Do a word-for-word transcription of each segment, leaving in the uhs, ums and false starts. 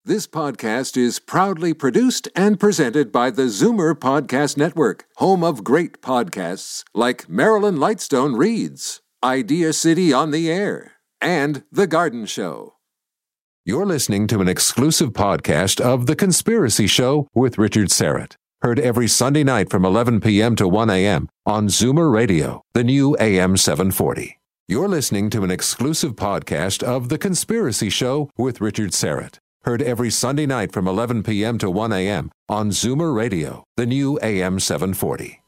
This podcast is proudly produced and presented by the Zoomer Podcast Network, home of great podcasts like Marilyn Lightstone Reads, Idea City on the Air, and The Garden Show. You're listening to an exclusive podcast of The Conspiracy Show with Richard Syrett. Heard every Sunday night from eleven p.m. to one a.m. on Zoomer Radio, the new A M seven forty. You're listening to an exclusive podcast of The Conspiracy Show with Richard Syrett. Heard every Sunday night from eleven p.m. to one a.m. on Zoomer Radio, the new A M seven forty.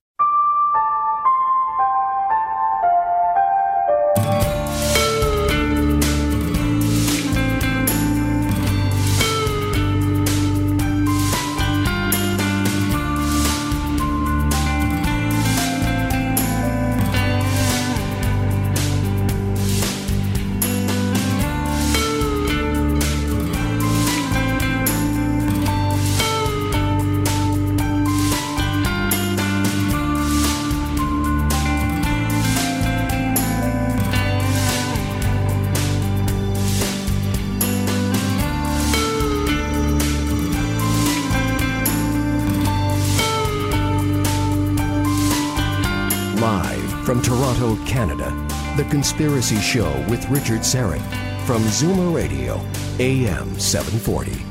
From Toronto, Canada, The Conspiracy Show with Richard Syrett from Zoomer Radio, A M seven forty.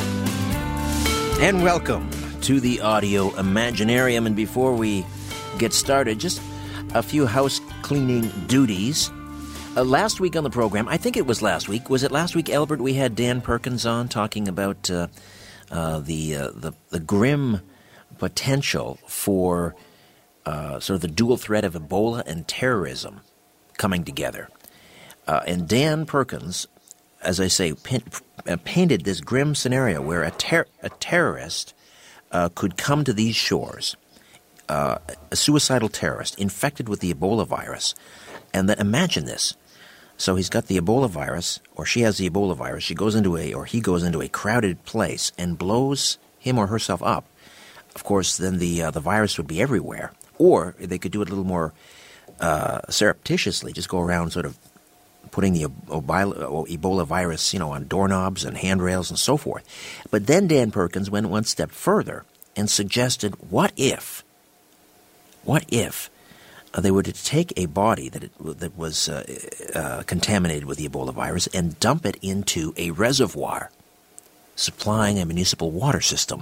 And welcome to the Audio Imaginarium. And before we get started, just a few house cleaning duties. Uh, last week on the program, I think it was last week, was it last week, Albert, we had Dan Perkins on talking about uh, uh, the, uh, the the grim potential for Uh, sort of the dual threat of Ebola and terrorism coming together. Uh, and Dan Perkins, as I say, pin, uh, painted this grim scenario where a, ter- a terrorist uh, could come to these shores, uh, a suicidal terrorist infected with the Ebola virus. And then imagine this. So he's got the Ebola virus, or she has the Ebola virus. She goes into a, or he goes into a crowded place and blows him or herself up. Of course, then the uh, the virus would be everywhere. Or they could do it a little more uh, surreptitiously, just go around sort of putting the Ebola virus, you know, on doorknobs and handrails and so forth. But then Dan Perkins went one step further and suggested, what if, what if uh, they were to take a body that it, that was uh, uh, contaminated with the Ebola virus and dump it into a reservoir supplying a municipal water system?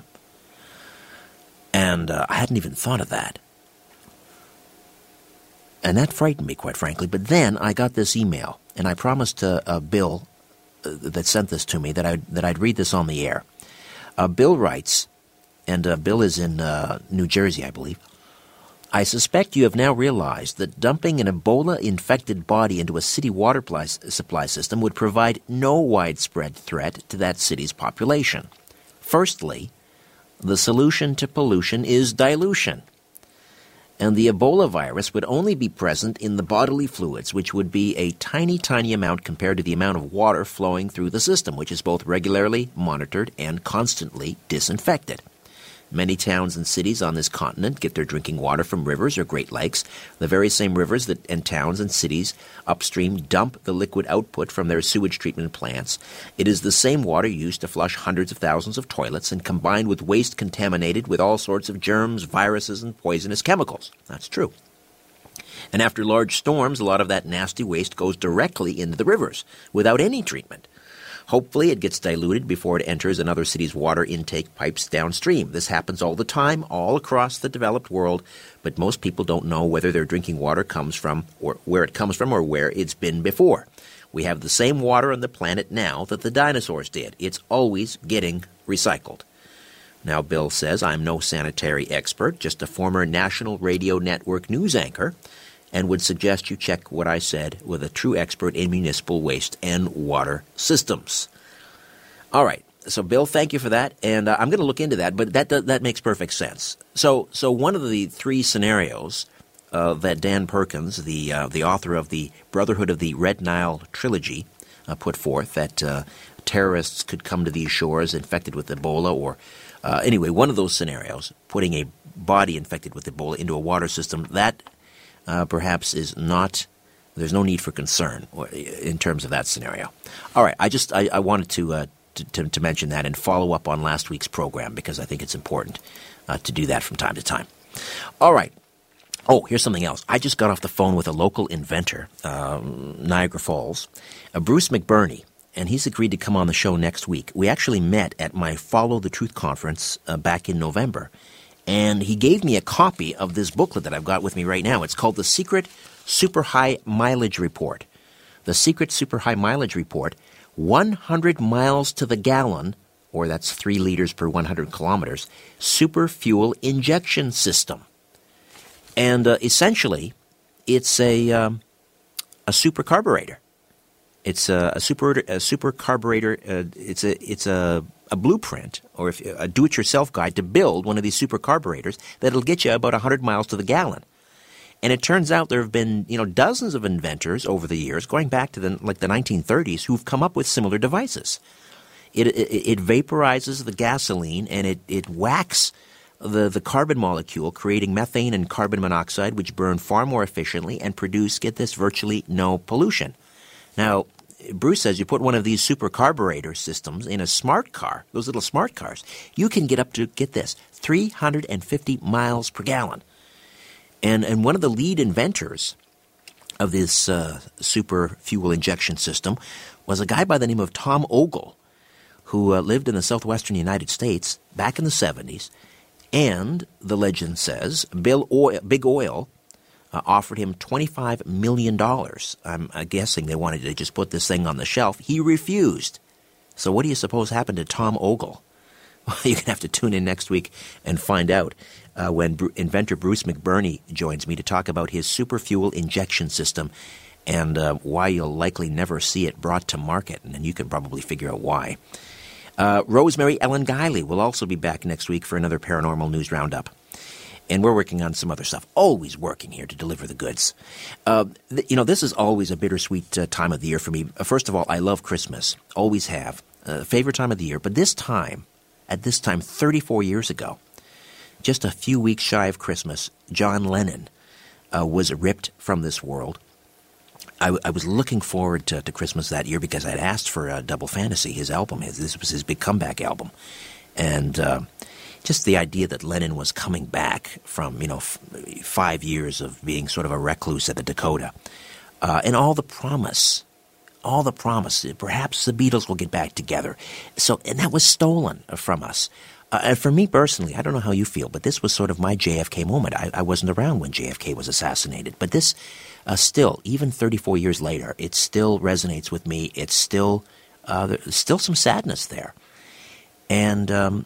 And uh, I hadn't even thought of that. And that frightened me, quite frankly. But then I got this email, and I promised uh, uh, Bill uh, that sent this to me that I'd, that I'd read this on the air. Uh, Bill writes, and uh, Bill is in uh, New Jersey, I believe, I suspect you have now realized that dumping an Ebola-infected body into a city water pli- supply system would provide no widespread threat to that city's population. Firstly, the solution to pollution is dilution. And the Ebola virus would only be present in the bodily fluids, which would be a tiny, tiny amount compared to the amount of water flowing through the system, which is both regularly monitored and constantly disinfected. Many towns and cities on this continent get their drinking water from rivers or Great Lakes, the very same rivers that and towns and cities upstream dump the liquid output from their sewage treatment plants. It is the same water used to flush hundreds of thousands of toilets and combined with waste contaminated with all sorts of germs, viruses, and poisonous chemicals. That's true. And after large storms, a lot of that nasty waste goes directly into the rivers without any treatment. Hopefully it gets diluted before it enters another city's water intake pipes downstream. This happens all the time, all across the developed world, but most people don't know whether their drinking water comes from, or where it comes from, or where it's been before. We have the same water on the planet now that the dinosaurs did. It's always getting recycled. Now, Bill says, I'm no sanitary expert, just a former National Radio Network news anchor, and would suggest you check what I said with a true expert in municipal waste and water systems. All right. So, Bill, thank you for that, and uh, I'm going to look into that, but that that makes perfect sense. So, so one of the three scenarios uh, that Dan Perkins, the uh, the author of the Brotherhood of the Red Nile trilogy, uh, put forth, that uh, terrorists could come to these shores infected with Ebola, or uh, anyway, one of those scenarios, putting a body infected with Ebola into a water system, that uh, perhaps is not, there's no need for concern in terms of that scenario. All right, I just, I, I wanted to uh, to, to, to mention that and follow up on last week's program because I think it's important uh, to do that from time to time. All right. Oh, here's something else. I just got off the phone with a local inventor, um, Niagara Falls, uh, Bruce McBurney, and he's agreed to come on the show next week. We actually met at my Follow the Truth conference uh, back in November, and he gave me a copy of this booklet that I've got with me right now. It's called The Secret Super High Mileage Report. The Secret Super High Mileage Report, one hundred miles to the gallon, or that's three liters per one hundred kilometers, super fuel injection system. And uh, essentially, it's a um, a super carburetor. It's a, a super a super carburetor. Uh, it's a it's a, a blueprint or if, a do-it-yourself guide to build one of these super carburetors that'll get you about one hundred miles to the gallon. And it turns out there have been you know dozens of inventors over the years, going back to the like the nineteen thirties, who've come up with similar devices. It it, it vaporizes the gasoline and it it whacks the, the carbon molecule, creating methane and carbon monoxide, which burn far more efficiently and produce, get this, virtually no pollution. Now, Bruce says you put one of these super carburetor systems in a smart car, those little smart cars, you can get up to, get this, three hundred fifty miles per gallon. And, and one of the lead inventors of this uh, super fuel injection system was a guy by the name of Tom Ogle, who uh, lived in the southwestern United States back in the seventies. And, the legend says, Bill Oil, Big Oil uh, offered him twenty-five million dollars. I'm uh, guessing they wanted to just put this thing on the shelf. He refused. So what do you suppose happened to Tom Ogle? Well, you're going to have to tune in next week and find out uh, when Bru- inventor Bruce McBurney joins me to talk about his super fuel injection system and uh, why you'll likely never see it brought to market. And then you can probably figure out why. Uh, Rosemary Ellen Guiley will also be back next week for another Paranormal News Roundup. And we're working on some other stuff. Always working here to deliver the goods. Uh, th- you know, this is always a bittersweet uh, time of the year for me. Uh, first of all, I love Christmas. Always have. Uh, favorite time of the year. But this time, at this time thirty-four years ago, just a few weeks shy of Christmas, John Lennon uh, was ripped from this world. I, w- I was looking forward to, to Christmas that year because I'd asked for uh, Double Fantasy, his album. His, this was his big comeback album. And uh, just the idea that Lennon was coming back from, you know, f- five years of being sort of a recluse at the Dakota. Uh, and all the promise, all the promise, perhaps the Beatles will get back together. So, and that was stolen from us. Uh, and for me personally, I don't know how you feel, but this was sort of my J F K moment. I, I wasn't around when J F K was assassinated. But this... Uh, still, even thirty-four years later, it still resonates with me. It's still, uh, there's still some sadness there. And um,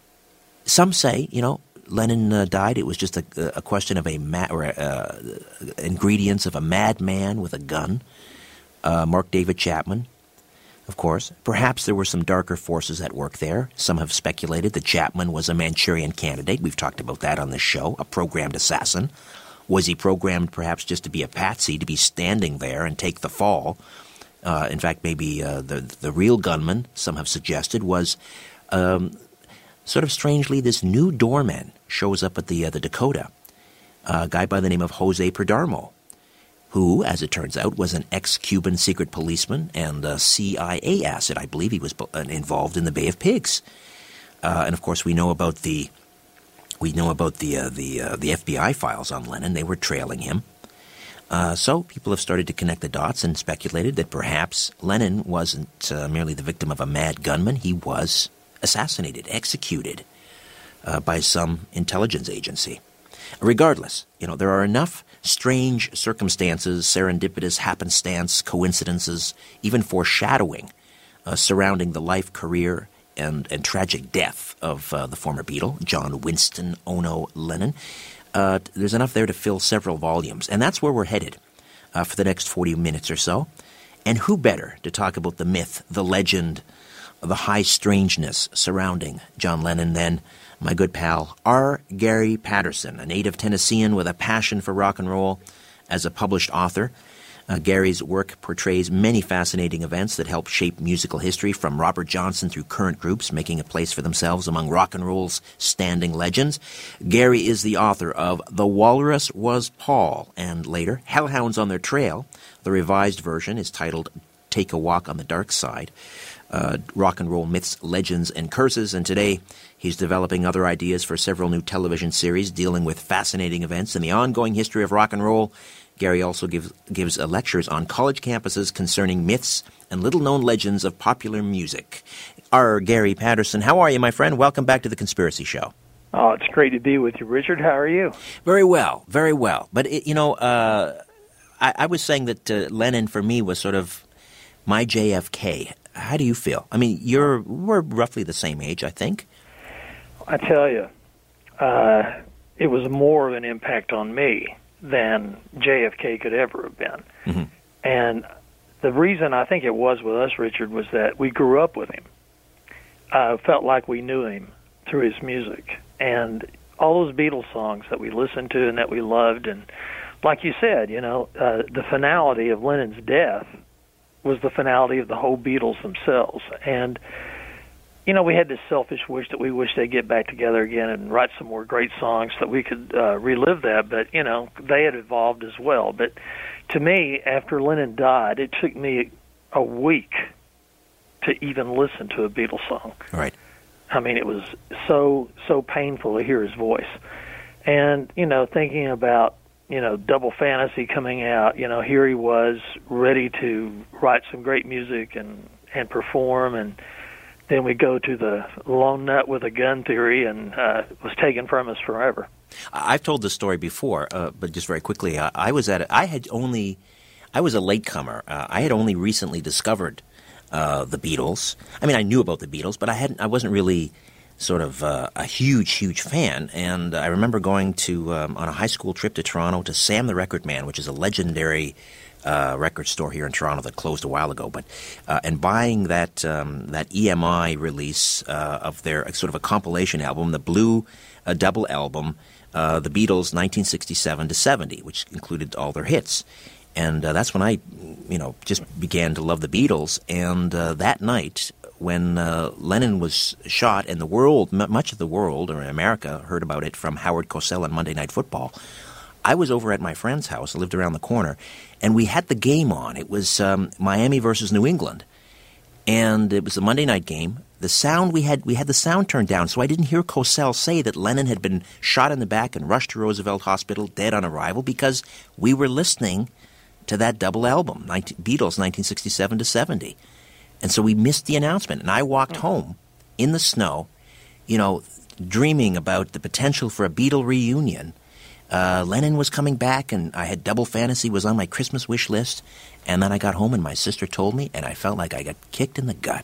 some say, you know, Lennon uh, died. It was just a, a question of a ma- or uh, ingredients of a madman with a gun. Uh, Mark David Chapman, of course. Perhaps there were some darker forces at work there. Some have speculated that Chapman was a Manchurian candidate. We've talked about that on this show, a programmed assassin. Was he programmed perhaps just to be a patsy, to be standing there and take the fall? Uh, in fact, maybe uh, the the real gunman, some have suggested, was um, sort of strangely this new doorman shows up at the uh, the Dakota, a guy by the name of Jose Perdarmo, who, as it turns out, was an ex-Cuban secret policeman and a C I A asset. I believe he was involved in the Bay of Pigs. Uh, and, of course, we know about the... We know about the uh, the uh, the F B I files on Lennon. They were trailing him. Uh, so people have started to connect the dots and speculated that perhaps Lennon wasn't uh, merely the victim of a mad gunman. He was assassinated, executed uh, by some intelligence agency. Regardless, you know, there are enough strange circumstances, serendipitous happenstance, coincidences, even foreshadowing uh, surrounding the life, career, And, and tragic death of uh, the former Beatle, John Winston Ono Lennon. Uh, there's enough there to fill several volumes. And that's where we're headed uh, for the next forty minutes or so. And who better to talk about the myth, the legend, the high strangeness surrounding John Lennon than my good pal R. Gary Patterson, a native Tennessean with a passion for rock and roll. As a published author, Uh, Gary's work portrays many fascinating events that help shape musical history, from Robert Johnson through current groups making a place for themselves among rock and roll's standing legends. Gary is the author of The Walrus Was Paul, and later Hellhounds on Their Trail. The revised version is titled Take a Walk on the Dark Side, uh, Rock and Roll Myths, Legends, and Curses. And today he's developing other ideas for several new television series dealing with fascinating events in the ongoing history of rock and roll. Gary also gives, gives uh, lectures on college campuses concerning myths and little-known legends of popular music. Our Gary Patterson, how are you, my friend? Welcome back to The Conspiracy Show. Oh, it's great to be with you, Richard. How are you? Very well, very well. But, it, you know, uh, I, I was saying that uh, Lennon, for me, was sort of my J F K. How do you feel? I mean, you're we're roughly the same age, I think. I tell you, uh, it was more of an impact on me than J F K could ever have been. Mm-hmm. And the reason I think it was with us, Richard, was that we grew up with him. Uh, felt like we knew him through his music. And all those Beatles songs that we listened to and that we loved. And like you said, you know, uh, the finality of Lennon's death was the finality of the whole Beatles themselves. And, you know, we had this selfish wish that we wish they'd get back together again and write some more great songs so that we could uh, relive that. But, you know, they had evolved as well. But to me, after Lennon died, it took me a week to even listen to a Beatles song. Right. I mean, it was so, so painful to hear his voice. And, you know, thinking about, you know, Double Fantasy coming out, you know, here he was ready to write some great music and, and perform. And then we go to the Lone Nut with a Gun theory and uh, it was taken from us forever. I've told this story before, uh, but just very quickly, uh, I was at, a, I had only, I was a latecomer. Uh, I had only recently discovered Uh, the Beatles. I mean, I knew about the Beatles, but I hadn't. I wasn't really sort of uh, a huge, huge fan. And I remember going to um, on a high school trip to Toronto to Sam the Record Man, which is a legendary uh, record store here in Toronto that closed a while ago. But uh, and buying that um, that E M I release uh, of their sort of a compilation album, the Blue uh, Double album, uh, the Beatles, nineteen sixty-seven to seventy, which included all their hits. And uh, that's when I, you know, just began to love the Beatles. And uh, that night, when uh, Lennon was shot, and the world, m- much of the world, or America, heard about it from Howard Cosell on Monday Night Football, I was over at my friend's house. I lived around the corner, and we had the game on. It was um, Miami versus New England, and it was a Monday night game. The sound we had, we had the sound turned down, so I didn't hear Cosell say that Lennon had been shot in the back and rushed to Roosevelt Hospital, dead on arrival, because we were listening to that double album, nineteen, Beatles, nineteen sixty-seven to seventy. And so we missed the announcement. And I walked home in the snow, you know, dreaming about the potential for a Beatle reunion. Uh, Lennon was coming back, and I had Double Fantasy was on my Christmas wish list. And then I got home, and my sister told me, and I felt like I got kicked in the gut.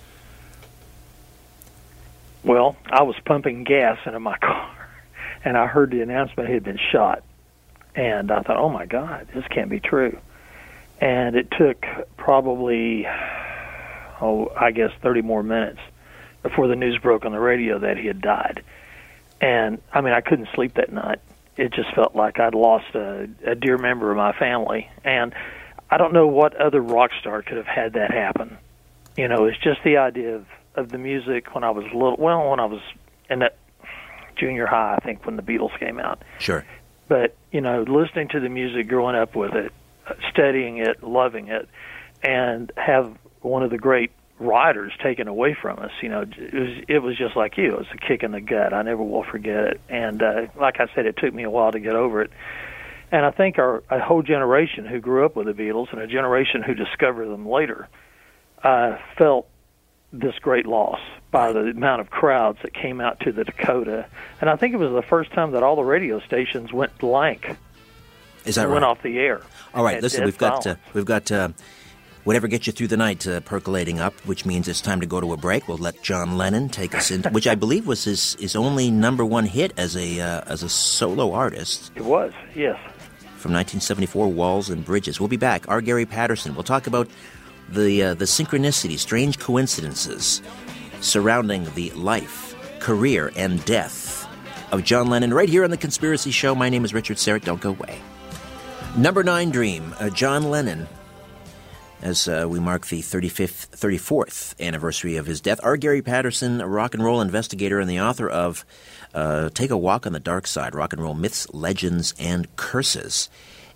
Well, I was pumping gas into my car, and I heard the announcement he had been shot. And I thought, oh, my God, this can't be true. And it took probably, oh, I guess thirty more minutes before the news broke on the radio that he had died. And, I mean, I couldn't sleep that night. It just felt like I'd lost a, a dear member of my family. And I don't know what other rock star could have had that happen. You know, it's just the idea of, of the music when I was little, well, when I was in that junior high, I think, when the Beatles came out. Sure. But, you know, listening to the music, growing up with it, studying it, loving it, and have one of the great writers taken away from us, you know, it was, it was just like you. It was a kick in the gut. I never will forget it. And uh, like I said, it took me a while to get over it. And I think our a whole generation who grew up with the Beatles and a generation who discovered them later uh, felt this great loss by the amount of crowds that came out to the Dakota. And I think it was the first time that all the radio stations went blank. Is that right? Went off the air. All right, listen, we've got, uh, we've got uh, whatever gets you through the night uh, percolating up, which means it's time to go to a break. We'll let John Lennon take us in, which I believe was his, his only number one hit as a uh, as a solo artist. It was, yes. From nineteen seventy-four, Walls and Bridges. We'll be back. Our Gary Patterson. We'll talk about the uh, the synchronicity, strange coincidences surrounding the life, career, and death of John Lennon right here on The Conspiracy Show. My name is Richard Serrett. Don't go away. Number nine dream, uh, John Lennon, as uh, we mark the thirty-fifth, thirty-fourth anniversary of his death. Our Gary Patterson, a rock and roll investigator and the author of uh, Take a Walk on the Dark Side, Rock and Roll Myths, Legends, and Curses.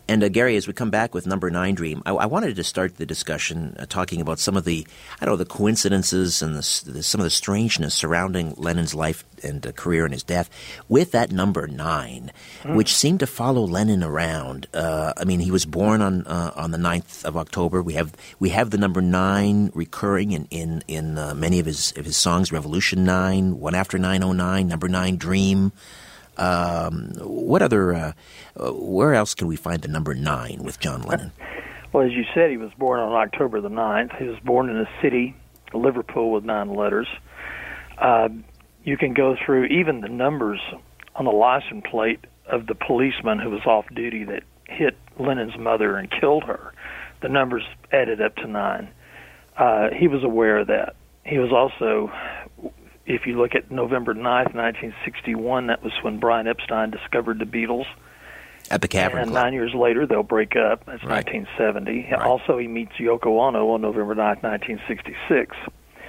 And uh, Gary, as we come back with Number Nine Dream, I, I wanted to start the discussion uh, talking about some of the, I don't know, the coincidences and the, the, some of the strangeness surrounding Lennon's life and uh, career and his death with that number nine, mm. which seemed to follow Lennon around. Uh, I mean, he was born on uh, on the ninth of October. We have we have the number nine recurring in in in uh, many of his of his songs: Revolution Nine, One After Nine Oh Nine, Number Nine Dream. Um, what other, uh, where else can we find the number nine with John Lennon? Well, as you said, he was born on October the ninth. He was born in a city, Liverpool, with nine letters. Uh, you can go through even the numbers on the license plate of the policeman who was off duty that hit Lennon's mother and killed her. The numbers added up to nine. Uh, he was aware of that. He was also... If you look at November ninth, nineteen sixty-one, that was when Brian Epstein discovered the Beatles. At the Cavern And Club. nine years later, they'll break up. That's right. nineteen seventy. Right. Also, he meets Yoko Ono on November ninth, nineteen sixty-six.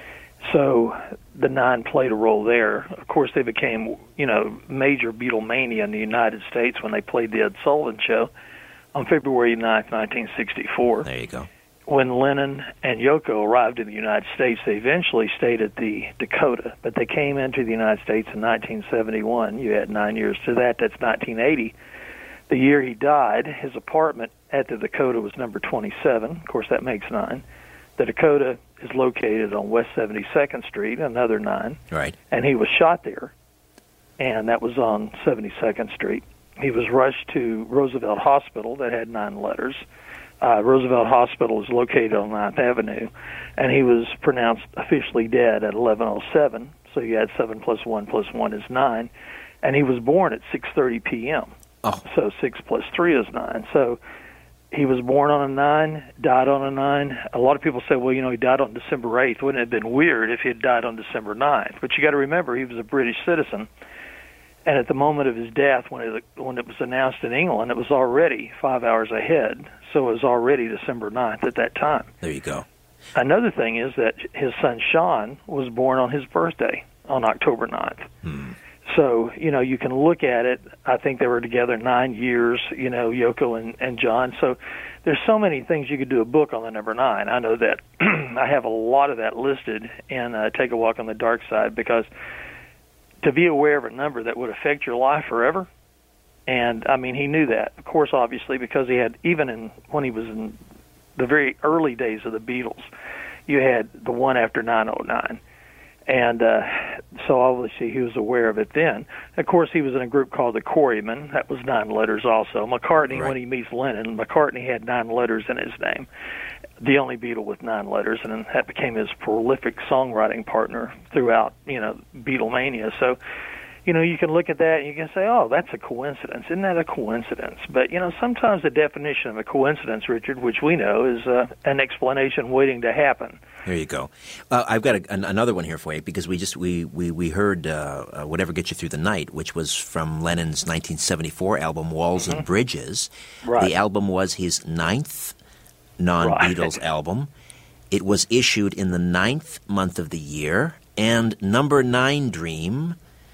So the nine played a role there. Of course, they became, you know, major Beatlemania in the United States when they played the Ed Sullivan Show on February ninth, nineteen sixty-four. There you go. When Lennon and Yoko arrived in the United States, they eventually stayed at the Dakota, but they came into the United States in nineteen seventy-one. You add nine years to that, that's nineteen eighty. The year he died, his apartment at the Dakota was number twenty-seven. Of course, that makes nine. The Dakota is located on West seventy-second Street, another nine. Right. And he was shot there, and that was on seventy-second Street. He was rushed to Roosevelt Hospital that had nine letters. Uh, Roosevelt Hospital is located on ninth Avenue, and he was pronounced officially dead at eleven oh seven, so you add seven plus one plus one is nine, and he was born at six thirty p.m., oh. so six plus three is nine. So he was born on a nine, died on a nine. A lot of people say, well, you know, he died on December eighth. Wouldn't it have been weird if he had died on December ninth? But you got to remember, he was a British citizen. And at the moment of his death, when it, when it was announced in England, it was already five hours ahead. So it was already December ninth at that time. There you go. Another thing is that his son Sean was born on his birthday on October ninth. Hmm. So, you know, you can look at it. I think they were together nine years, you know, Yoko and, and John. So there's so many things you could do a book on the number nine. I know that I have a lot of that listed in uh, Take a Walk on the Dark Side, because to be aware of a number that would affect your life forever, and, I mean, he knew that, of course, obviously, because he had, even in when he was in the very early days of the Beatles, you had the one after nine oh nine. And uh, so obviously he was aware of it then. Of course, he was in a group called the Quarrymen. That was nine letters also. McCartney, right. when he meets Lennon, McCartney had nine letters in his name, the only Beatle with nine letters, and that became his prolific songwriting partner throughout, you know, Beatlemania. So, you know, you can look at that and you can say, oh, that's a coincidence. Isn't that a coincidence? But, you know, sometimes the definition of a coincidence, Richard, which we know, is uh, an explanation waiting to happen. There you go. Uh, I've got a, an, another one here for you, because we just we we we heard uh, uh, "Whatever Gets You Through the Night," which was from Lennon's nineteen seventy-four album "Walls mm-hmm. and Bridges." Right. The album was his ninth non-Beatles right. album. It was issued in the ninth month of the year, and Number Nine Dream.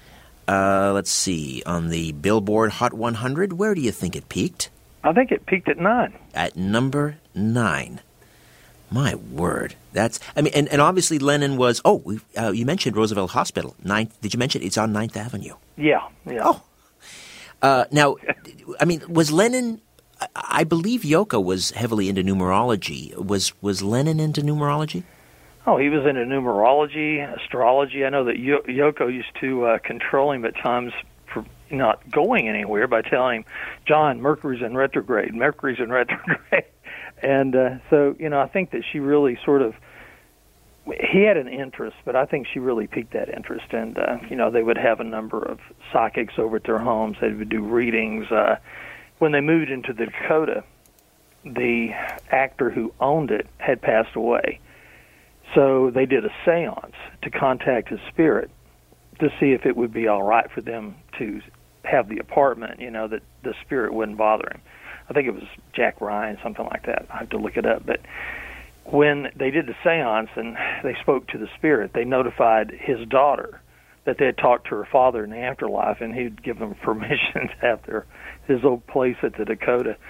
Uh, let's see, on the Billboard Hot one hundred. Where do you think it peaked? I think it peaked at nine. At number nine. My word, that's. I mean, and, and obviously Lennon was. Oh, we, uh, you mentioned Roosevelt Hospital. Ninth. Did you mention it's on Ninth Avenue? Yeah, yeah. Oh, uh, now, I mean, was Lennon? I, I believe Yoko was heavily into numerology. Was was Lennon into numerology? Oh, he was into numerology, astrology. I know that Yo- Yoko used to uh, control him at times for not going anywhere by telling him, John, Mercury's in retrograde, Mercury's in retrograde. And uh, so, you know, I think that she really sort of, he had an interest, but I think she really piqued that interest. And, uh, you know, they would have a number of psychics over at their homes. They would do readings. Uh, when they moved into the Dakota, the actor who owned it had passed away. So they did a seance to contact his spirit to see if it would be all right for them to have the apartment, you know, that the spirit wouldn't bother him. I think it was Jack Ryan, something like that. I have to look it up. But when they did the seance and they spoke to the spirit, they notified his daughter that they had talked to her father in the afterlife, and he'd give them permission to have their his old place at the Dakota.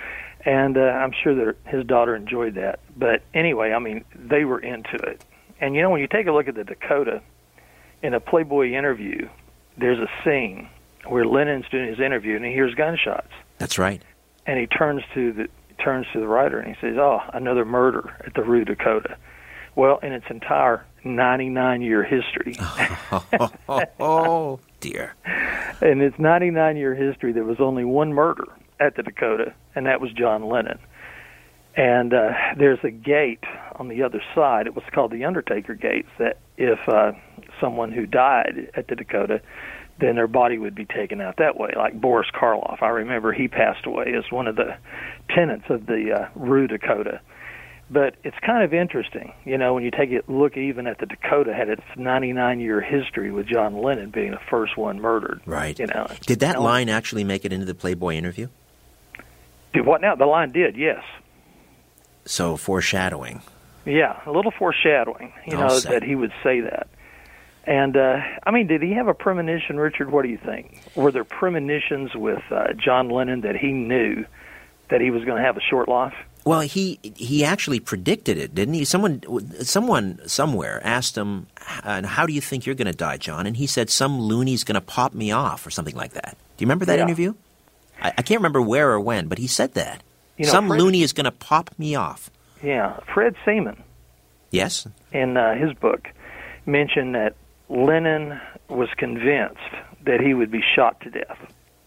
And uh, I'm sure that his daughter enjoyed that. But anyway, I mean, they were into it. And, you know, when you take a look at the Dakota, in a Playboy interview, there's a scene where Lennon's doing his interview, and he hears gunshots. That's right. And he turns to the turns to the writer, and he says, oh, another murder at the Rue Dakota. Well, in its entire ninety-nine-year history. oh, oh, oh, dear. In its ninety-nine-year history, there was only one murder at the Dakota, and that was John Lennon. And uh, there's a gate on the other side. It was called the Undertaker Gates, that if uh, someone who died at the Dakota, then their body would be taken out that way, like Boris Karloff. I remember he passed away as one of the tenants of the uh, Rue Dakota. But it's kind of interesting, you know, when you take a look even at the Dakota, had its ninety-nine-year history with John Lennon being the first one murdered. Right. You know. Did that you know, line actually make it into the Playboy interview? Did what now? The line did, yes. So foreshadowing. Yeah, a little foreshadowing, you I'll know, say. that he would say that. And, uh, I mean, did he have a premonition, Richard? What do you think? Were there premonitions with uh, John Lennon that he knew that he was going to have a short life? Well, he he actually predicted it, didn't he? Someone someone somewhere asked him, uh, how do you think you're going to die, John? And he said, some loony's going to pop me off or something like that. Do you remember that Yeah. interview? I, I can't remember where or when, but he said that. You know, some Fred, loony is going to pop me off. Yeah, Fred Seaman, Yes? in uh, his book, mentioned that Lennon was convinced that he would be shot to death,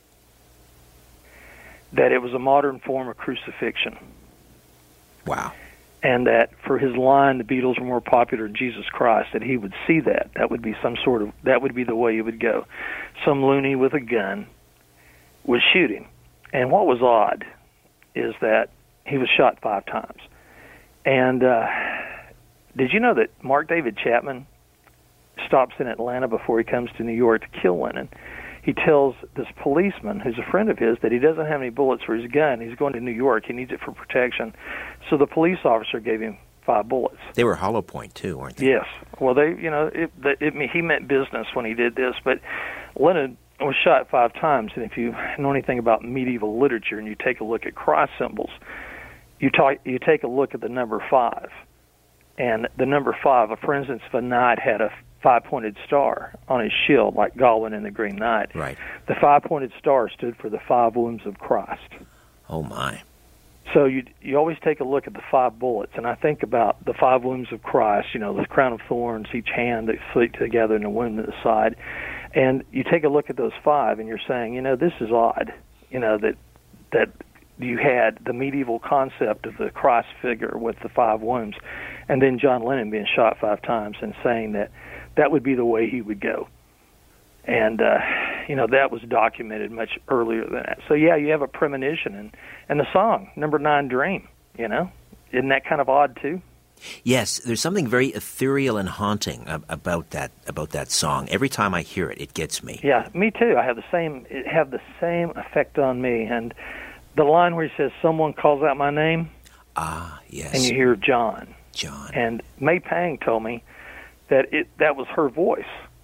that it was a modern form of crucifixion. Wow. And that for his line, the Beatles were more popular than Jesus Christ, that he would see that. That would be some sort of, that would be the way it would go. Some loony with a gun would shoot him. And what was odd is that he was shot five times. And uh, did you know that Mark David Chapman stops in Atlanta before he comes to New York to kill Lennon? He tells this policeman, who's a friend of his, that he doesn't have any bullets for his gun. He's going to New York. He needs it for protection. So the police officer gave him five bullets. They were hollow point, too, weren't they? Yes. Well, they, you know, it, it, it, he meant business when he did this. But Lennon was shot five times. And if you know anything about medieval literature and you take a look at cross symbols, you, talk, you take a look at the number five. And the number five, for instance, if a knight had a five-pointed star on his shield, like Gawain in the Green Knight. Right. The five-pointed star stood for the five wounds of Christ. Oh, my. So you you always take a look at the five bullets, and I think about the five wounds of Christ, you know, the crown of thorns, each hand that fit together and the wound at the side. And you take a look at those five, and you're saying, you know, this is odd, you know, that that you had the medieval concept of the Christ figure with the five wounds, and then John Lennon being shot five times and saying that that would be the way he would go. And, uh, you know, that was documented much earlier than that. So, yeah, you have a premonition. And, and the song, Number Nine Dream, you know, isn't that kind of odd, too? Yes, there's something very ethereal and haunting about that about that song. Every time I hear it, it gets me. Yeah, me too. I have the same, it have the same effect on me. And the line where he says, someone calls out my name. Ah, yes. And you hear John. John. And May Pang told me that it that was her voice,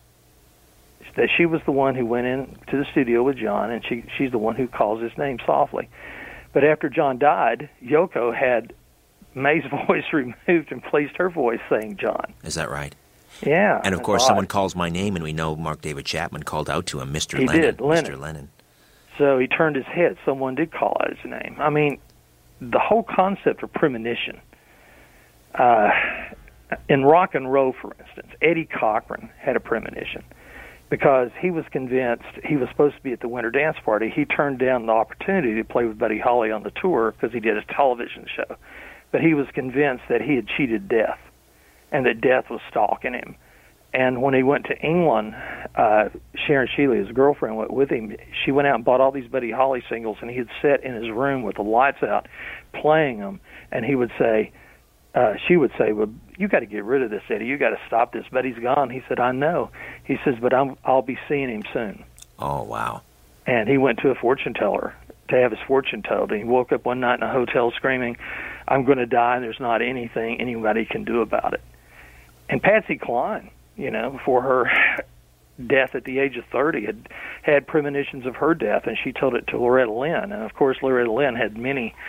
that she was the one who went in to the studio with John, and she she's the one who calls his name softly. But after John died, Yoko had May's voice removed and placed her voice saying John. Is that right? Yeah. And, of course, odd. someone calls my name, and we know Mark David Chapman called out to him, Mister He Lennon. did, Lennon. Mister Lennon. So he turned his head. Someone did call out his name. I mean, the whole concept of premonition. Uh, in rock and roll, for instance, Eddie Cochran had a premonition because he was convinced he was supposed to be at the Winter Dance Party. He turned down the opportunity to play with Buddy Holly on the tour because he did a television show. But he was convinced that he had cheated death and that death was stalking him. And when he went to England, uh, Sharon Shealy, his girlfriend, went with him. She went out and bought all these Buddy Holly singles, and he had sat in his room with the lights out playing them. And he would say, uh, she would say, well, you got to get rid of this, Eddie. You got to stop this. Buddy's gone. He said, I know. He says, but I'm, I'll be seeing him soon. Oh, wow. And he went to a fortune teller to have his fortune told. And he woke up one night in a hotel screaming, I'm going to die, and there's not anything anybody can do about it. And Patsy Cline, you know, before her death at the age of thirty, had had premonitions of her death, and she told it to Loretta Lynn. And, of course, Loretta Lynn had many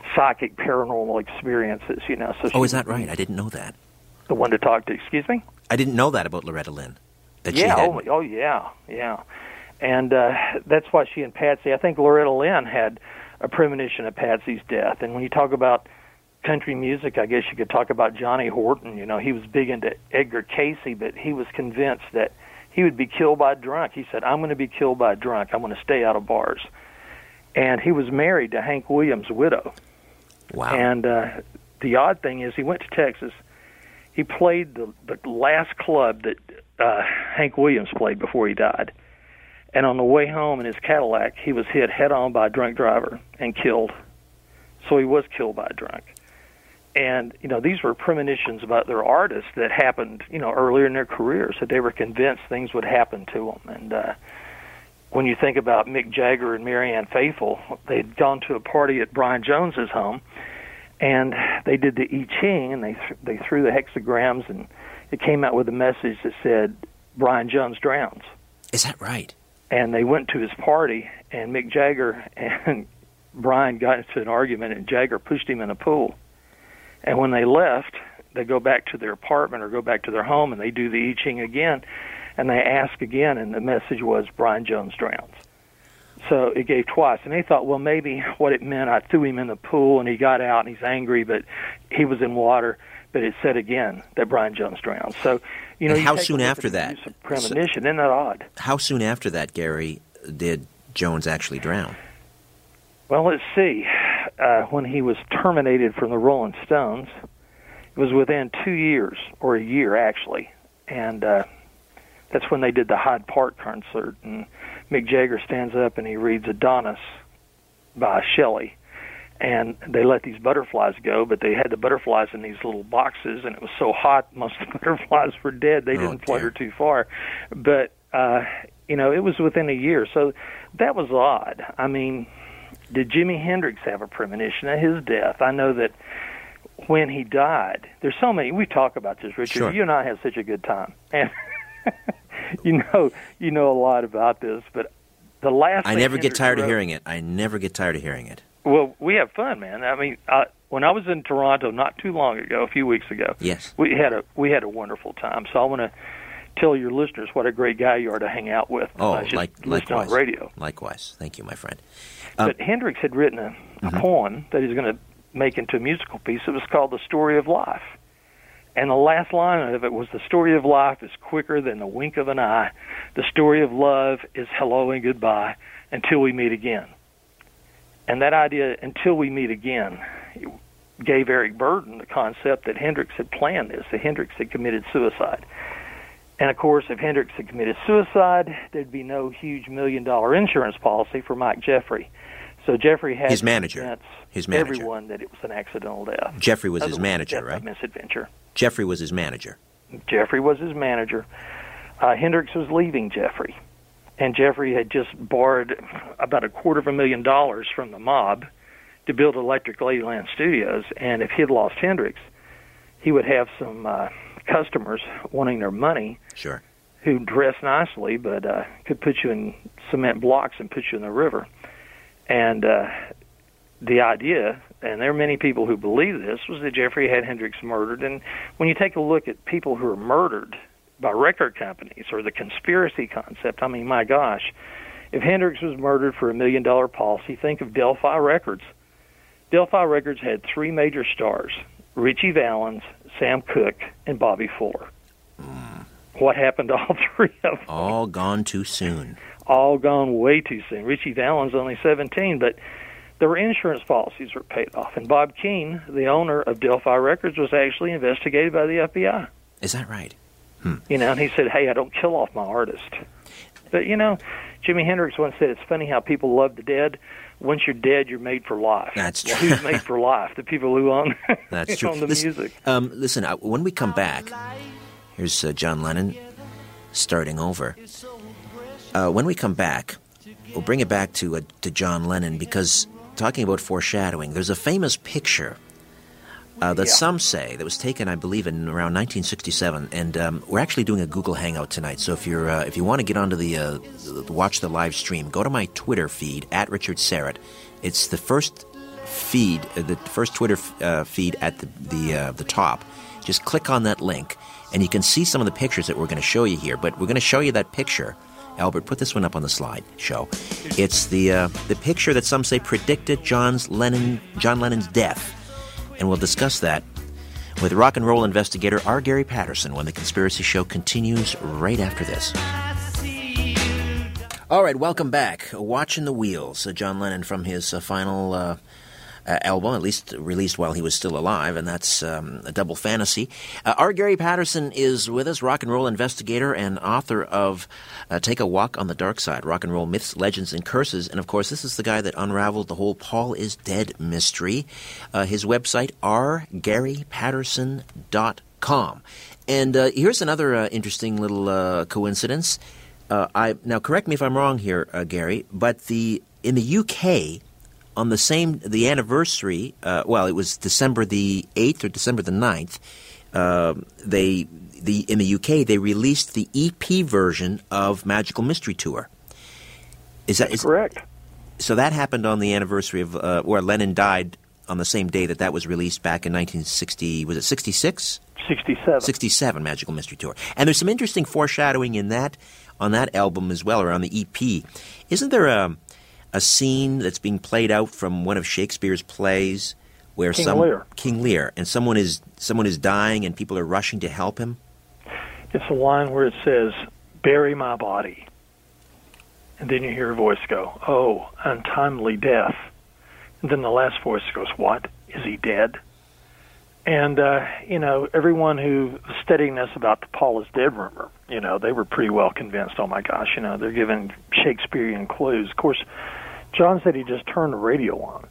psychic paranormal experiences, you know. So oh, is that right? I didn't know that. The one to talk to, excuse me? I didn't know that about Loretta Lynn. That yeah, she had... oh, oh, yeah, yeah. And uh, that's why she and Patsy, I think Loretta Lynn had a premonition of Patsy's death. And when you talk about country music, I guess you could talk about Johnny Horton. You know, he was big into Edgar Casey, but he was convinced that he would be killed by a drunk. He said, I'm going to be killed by a drunk. I'm going to stay out of bars. And he was married to Hank Williams' widow. Wow. And uh, the odd thing is he went to Texas. He played the, the last club that uh, Hank Williams played before he died. And on the way home in his Cadillac, he was hit head-on by a drunk driver and killed. So he was killed by a drunk. And, you know, these were premonitions about their artists that happened, you know, earlier in their careers, that they were convinced things would happen to them. And uh, when you think about Mick Jagger and Marianne Faithfull, they'd gone to a party at Brian Jones's home, and they did the I Ching, and they th- they threw the hexagrams, and it came out with a message that said, Brian Jones drowns. Is that right? And they went to his party, and Mick Jagger and Brian got into an argument, and Jagger pushed him in a pool. And when they left, they go back to their apartment or go back to their home, and they do the I Ching again, and they ask again, and the message was, Brian Jones drowns. So it gave twice. And they thought, well, maybe what it meant, I threw him in the pool, and he got out, and he's angry, but he was in water. But it said again that Brian Jones drowned. So, you know, and how you soon after that? Use of premonition, isn't that odd? How soon after that, Gary, did Jones actually drown? Well, let's see. Uh, when he was terminated from the Rolling Stones, it was within two years, or a year, actually. And uh, that's when they did the Hyde Park concert. And Mick Jagger stands up and he reads Adonis by Shelley. And they let these butterflies go, but they had the butterflies in these little boxes, and it was so hot, most of the butterflies were dead. They didn't oh, flutter too far. But, uh, you know, it was within a year. So that was odd. I mean, did Jimi Hendrix have a premonition of his death? I know that when he died, there's so many, we talk about this, Richard. Sure. You and I have such a good time. And you know you know a lot about this, but the last I never Hendrix get tired wrote, of hearing it. I never get tired of hearing it. Well, we have fun, man. I mean, I, when I was in Toronto not too long ago, a few weeks ago, yes, we had a we had a wonderful time. So I want to tell your listeners what a great guy you are to hang out with. Oh, uh, just like, likewise. On radio. Likewise. Thank you, my friend. Um, but um, Hendrix had written a, a mm-hmm. poem that he's going to make into a musical piece. It was called The Story of Life. And the last line of it was, the story of life is quicker than the wink of an eye. The story of love is hello and goodbye until we meet again. And that idea, until we meet again, gave Eric Burdon the concept that Hendrix had planned this, that Hendrix had committed suicide. And, of course, if Hendrix had committed suicide, there'd be no huge million-dollar insurance policy for Mike Jeffrey. So Jeffrey had his to manager. convince his manager. everyone that it was an accidental death. Jeffrey was Otherwise, his manager, death right? by misadventure. Jeffrey was his manager. Jeffrey was his manager. Uh, Hendrix was leaving Jeffrey. And Jeffrey had just borrowed about a quarter of a million dollars from the mob to build Electric Ladyland Studios. And if he'd lost Hendrix, he would have some uh, customers wanting their money. Sure. Who dress nicely, but uh, could put you in cement blocks and put you in the river. And uh, the idea, and there are many people who believe this, was that Jeffrey had Hendrix murdered. And when you take a look at people who are murdered by record companies or the conspiracy concept, I mean, my gosh, if Hendrix was murdered for a million-dollar policy, think of Delphi Records. Delphi Records had three major stars, Ritchie Valens, Sam Cooke, and Bobby Fuller. Mm. What happened to all three of them? All gone too soon. All gone way too soon. Ritchie Valens only seventeen, but their insurance policies were paid off. And Bob Keane, the owner of Delphi Records, was actually investigated by the F B I. Is that right? Hmm. You know, and he said, hey, I don't kill off my artist. But, you know, Jimi Hendrix once said, it's funny how people love the dead. Once you're dead, you're made for life. That's true. Well, who's made for life? The people who own, That's true. own the listen, music. Um, listen, uh, when we come back, here's uh, John Lennon starting over. Uh, when we come back, we'll bring it back to uh, to John Lennon, because talking about foreshadowing, there's a famous picture uh, that yeah. some say that was taken, I believe, in around nineteen sixty-seven, and um, we're actually doing a Google Hangout tonight. So if you're uh, if you want to get onto the uh, watch the live stream, go to my Twitter feed at Richard Serrett. It's the first feed, uh, the first Twitter uh, feed at the the, uh, the top. Just click on that link, and you can see some of the pictures that we're going to show you here. But we're going to show you that picture. Albert, put this one up on the slide show. It's the uh, the picture that some say predicted John's Lennon John Lennon's death, and we'll discuss that with rock and roll investigator R. Gary Patterson when the Conspiracy Show continues right after this. All right, welcome back. Watching the Wheels, uh, John Lennon from his uh, final uh, uh, album, at least released while he was still alive, and that's um, A Double Fantasy. Uh, R. Gary Patterson is with us, rock and roll investigator and author of uh, Take a Walk on the Dark Side, Rock and Roll Myths, Legends, and Curses. And, of course, this is the guy that unraveled the whole Paul is Dead mystery. Uh, his website, r gary patterson dot com. And uh, here's another uh, interesting little uh, coincidence. Uh, I now correct me if I'm wrong here, uh, Gary, but the in the U K on the same the anniversary, uh, well, it was December the eighth or December the ninth. Uh, they the in the U K they released the E P version of Magical Mystery Tour. Is that That's is, correct? So that happened on the anniversary of uh, where Lennon died on the same day that that was released back in nineteen sixty. Was it sixty-six? sixty-seven. sixty-seven, Magical Mystery Tour. And there's some interesting foreshadowing in that, on that album as well, or on the E P. Isn't there a, a scene that's being played out from one of Shakespeare's plays where King some Lear. King Lear, and someone is someone is dying and people are rushing to help him? It's a line where it says, "Bury my body." And then you hear a voice go, "Oh, untimely death." And then the last voice goes, "What? Is he dead?" And, uh, you know, everyone who was studying us about the Paul is dead rumor, you know, they were pretty well convinced, oh, my gosh, you know, they're giving Shakespearean clues. Of course, John said he just turned the radio on.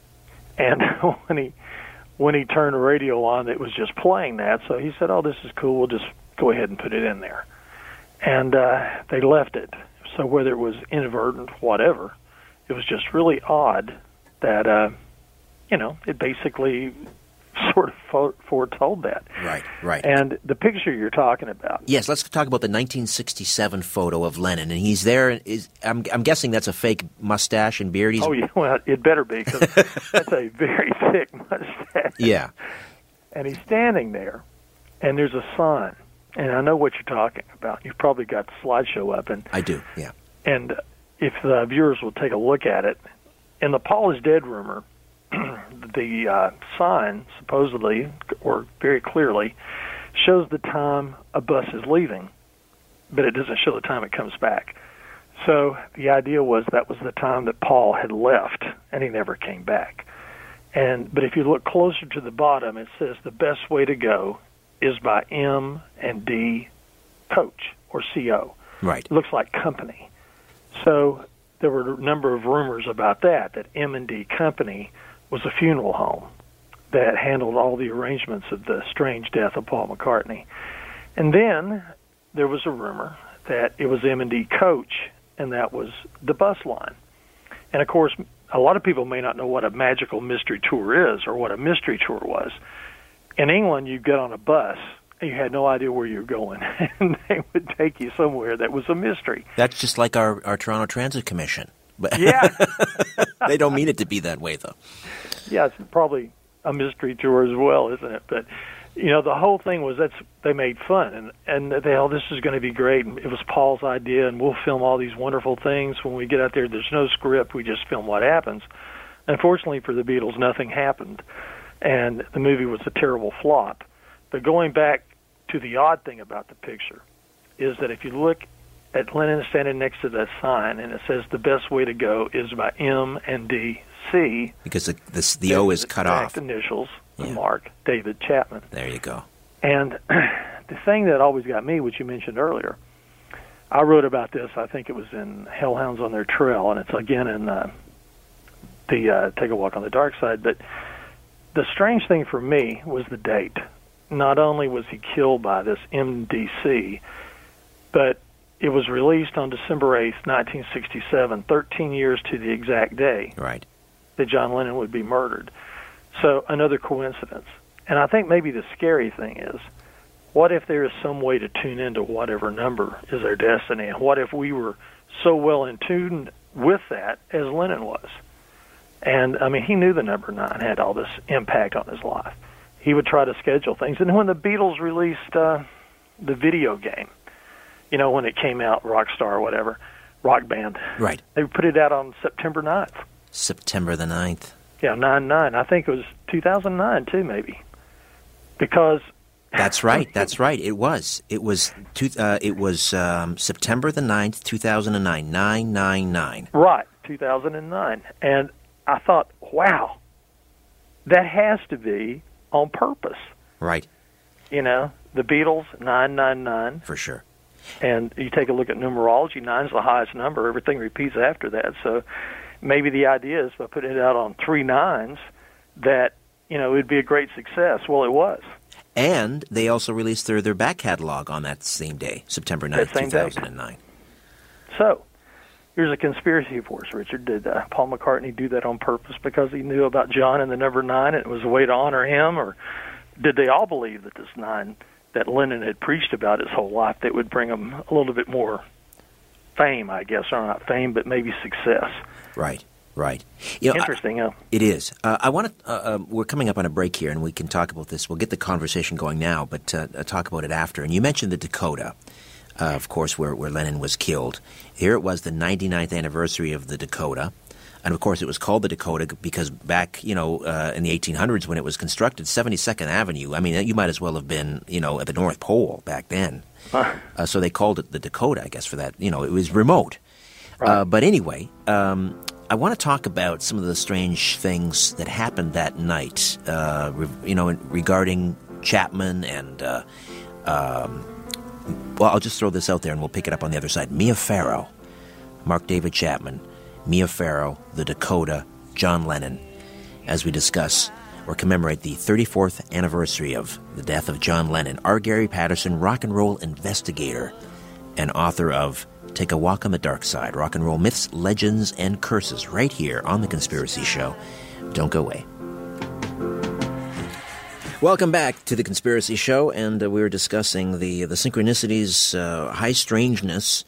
And when he when he turned the radio on, it was just playing that. So he said, oh, this is cool. We'll just go ahead and put it in there. And uh, they left it. So whether it was inadvertent, whatever, it was just really odd that, uh, you know, it basically sort of foretold that. Right, right. And the picture you're talking about. Yes, let's talk about the nineteen sixty-seven photo of Lennon. And he's there. Is, I'm, I'm guessing that's a fake mustache and beard. He's... Oh, yeah, well, it better be, because that's a very thick mustache. Yeah. And he's standing there, and there's a sign. And I know what you're talking about. You've probably got the slideshow up. And I do, yeah. And if the viewers will take a look at it, in the Paul is dead rumor, the uh, sign, supposedly, or very clearly, shows the time a bus is leaving, but it doesn't show the time it comes back. So the idea was that was the time that Paul had left, and he never came back. And but if you look closer to the bottom, it says the best way to go is by M and D Coach, or C O. Right. It looks like company. So there were a number of rumors about that, that M and D Company was a funeral home that handled all the arrangements of the strange death of Paul McCartney. And then there was a rumor that it was M and D Coach, and that was the bus line. And, of course, a lot of people may not know what a magical mystery tour is or what a mystery tour was. In England, you'd get on a bus, and you had no idea where you were going, and they would take you somewhere that was a mystery. That's just like our, our Toronto Transit Commission. Yeah. They don't mean it to be that way, though. Yeah, it's probably a mystery tour as well, isn't it? But, you know, the whole thing was that's they made fun, and, and they, oh, this is going to be great. And it was Paul's idea, and we'll film all these wonderful things. When we get out there, there's no script. We just film what happens. Unfortunately for the Beatles, nothing happened, and the movie was a terrible flop. But going back to the odd thing about the picture is that if you look at Lennon standing next to that sign, and it says the best way to go is by M and D C. Because the, the, the O is cut off. Initials, yeah. Mark David Chapman. There you go. And the thing that always got me, which you mentioned earlier, I wrote about this, I think it was in Hellhounds on Their Trail, and it's again in uh, the uh, Take a Walk on the Dark Side. But the strange thing for me was the date. Not only was he killed by this M D C, but it was released on December eighth, nineteen sixty-seven, thirteen years to the exact day right. that John Lennon would be murdered. So another coincidence. And I think maybe the scary thing is, what if there is some way to tune into whatever number is our destiny? And what if we were so well in tune with that as Lennon was? And, I mean, he knew the number nine had all this impact on his life. He would try to schedule things. And when the Beatles released uh, the video game, you know, when it came out, Rockstar or whatever, Rock Band. Right. They put it out on September ninth. September the ninth. Yeah, nine nine. I think it was two thousand nine, too, maybe. Because... That's right. That's right. It was. It was two, uh, It was um, September the ninth, two thousand nine. nine nine nine. Right, two thousand nine. And I thought, wow, that has to be on purpose. Right. You know, the Beatles, nine nine nine. For sure. And you take a look at numerology, nine's the highest number. Everything repeats after that. So maybe the idea is by putting it out on three nines that, you know, it would be a great success. Well, it was. And they also released their, their back catalog on that same day, September ninth, two thousand nine. So, here's a conspiracy for us, Richard. Did uh, Paul McCartney do that on purpose because he knew about John and the number nine and it was a way to honor him? Or did they all believe that this nine that Lennon had preached about his whole life that would bring him a little bit more fame, I guess, or not fame, but maybe success? Right. Right. You know, Interesting, I, huh? It is. Uh, I want to. Uh, uh, we're coming up on a break here, and we can talk about this. We'll get the conversation going now, but uh, uh, talk about it after. And you mentioned the Dakota, uh, of course, where, where Lennon was killed. Here it was, the ninety-ninth anniversary of the Dakota, and of course, it was called the Dakota because back, you know, uh, in the eighteen hundreds when it was constructed, seventy-second Avenue. I mean, you might as well have been, you know, at the North Pole back then. Huh. Uh, so they called it the Dakota, I guess, for that. You know, it was remote. Right. Uh, but anyway. Um, I want to talk about some of the strange things that happened that night, uh, re- you know, regarding Chapman and, uh, um, well, I'll just throw this out there and we'll pick it up on the other side. Mia Farrow, Mark David Chapman, Mia Farrow, the Dakota, John Lennon, as we discuss or commemorate the thirty-fourth anniversary of the death of John Lennon. R. Gary Patterson, rock and roll investigator and author of Take a Walk on the Dark Side, Rock and Roll Myths, Legends, and Curses, right here on The Conspiracy Show. Don't go away. Welcome back to The Conspiracy Show, and uh, we were discussing the the synchronicities, uh, high strangeness,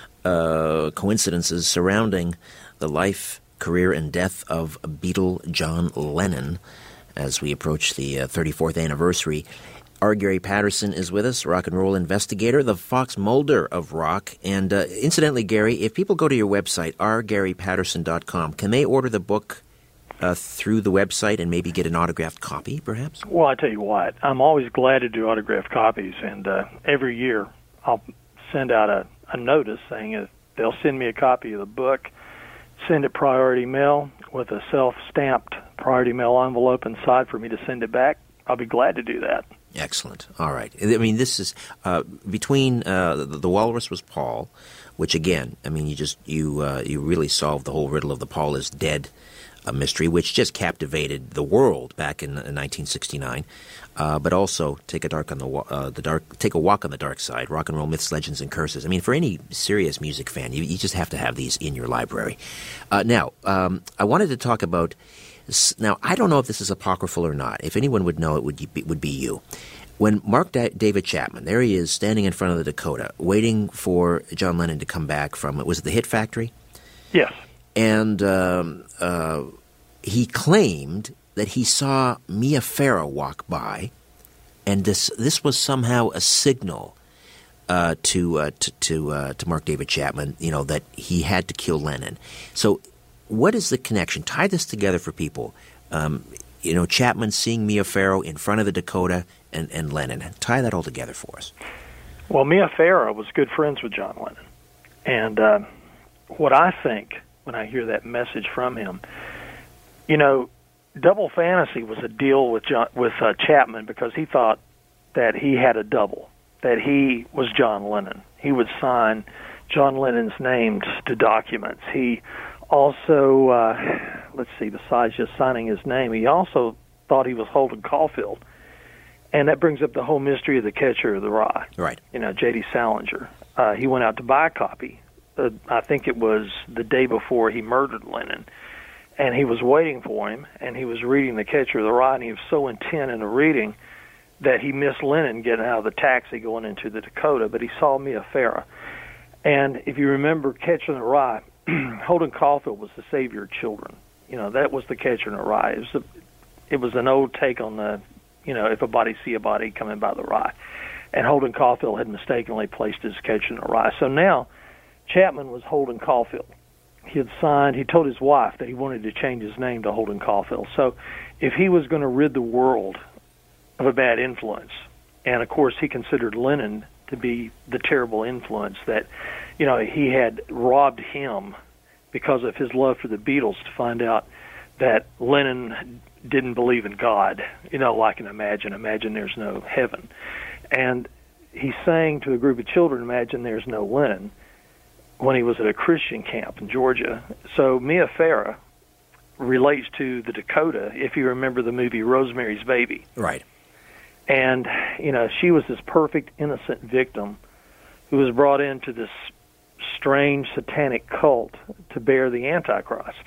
uh, coincidences surrounding the life, career, and death of Beatle John Lennon as we approach the uh, thirty-fourth anniversary. R. Gary Patterson is with us, rock and roll investigator, the Fox Mulder of rock. And uh, incidentally, Gary, if people go to your website, r gary patterson dot com, can they order the book uh, through the website and maybe get an autographed copy, perhaps? Well, I tell you what, I'm always glad to do autographed copies. And uh, every year I'll send out a, a notice saying if they'll send me a copy of the book, send it priority mail with a self-stamped priority mail envelope inside for me to send it back. I'll be glad to do that. Excellent. All right. I mean, this is uh, between uh, the, the Walrus was Paul, which again, I mean, you just you uh, you really solved the whole riddle of the Paul is dead uh, mystery, which just captivated the world back in, in nineteen sixty-nine. Uh, but also, take a dark on the uh, the dark, take a walk on the dark side. Rock and roll myths, legends, and curses. I mean, for any serious music fan, you, you just have to have these in your library. Uh, now, um, I wanted to talk about. Now, I don't know if this is apocryphal or not. If anyone would know, it would be, would be you. When Mark da- David Chapman, there he is standing in front of the Dakota, waiting for John Lennon to come back from, was it the Hit Factory? Yes. And um, uh, he claimed that he saw Mia Farrow walk by, and this this was somehow a signal uh, to uh, to to, uh, to Mark David Chapman, you know, that he had to kill Lennon. So. What is the connection? Tie this together for people. Um, you know, Chapman seeing Mia Farrow in front of the Dakota and, and Lennon. Tie that all together for us. Well, Mia Farrow was good friends with John Lennon. And uh, what I think when I hear that message from him, you know, Double Fantasy was a deal with John, with uh, Chapman because he thought that he had a double, that he was John Lennon. He would sign John Lennon's names to documents. He also, uh, let's see, besides just signing his name, he also thought he was Holden Caulfield. And that brings up the whole mystery of the Catcher of the Rye. Right. You know, J D Salinger. Uh, he went out to buy a copy. Uh, I think it was the day before he murdered Lennon. And he was waiting for him, and he was reading The Catcher of the Rye, and he was so intent in the reading that he missed Lennon getting out of the taxi going into the Dakota, but he saw Mia Farrow. And if you remember Catcher in the Rye, Holden Caulfield was the savior of children. You know, that was the Catcher in the Rye. It was, a, it was an old take on the, you know, if a body see a body coming by the rye. And Holden Caulfield had mistakenly placed his Catcher in the Rye. So now Chapman was Holden Caulfield. He had signed, he told his wife that he wanted to change his name to Holden Caulfield. So if he was going to rid the world of a bad influence, and of course he considered Lennon to be the terrible influence that, you know, he had robbed him because of his love for the Beatles to find out that Lennon didn't believe in God, you know, like in Imagine, Imagine There's No Heaven. And he sang to a group of children, Imagine There's No Lennon, when he was at a Christian camp in Georgia. So Mia Farrow relates to the Dakota, if you remember the movie Rosemary's Baby. Right. And, you know, she was this perfect, innocent victim who was brought into this strange satanic cult to bear the Antichrist.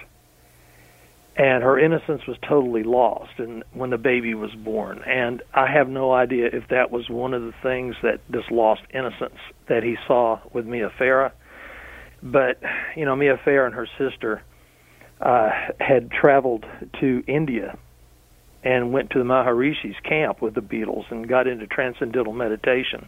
And her innocence was totally lost and when the baby was born. And I have no idea if that was one of the things that this lost innocence that he saw with Mia Farrow. But, you know, Mia Farrow and her sister uh, had traveled to India and went to the Maharishi's camp with the Beatles and got into transcendental meditation.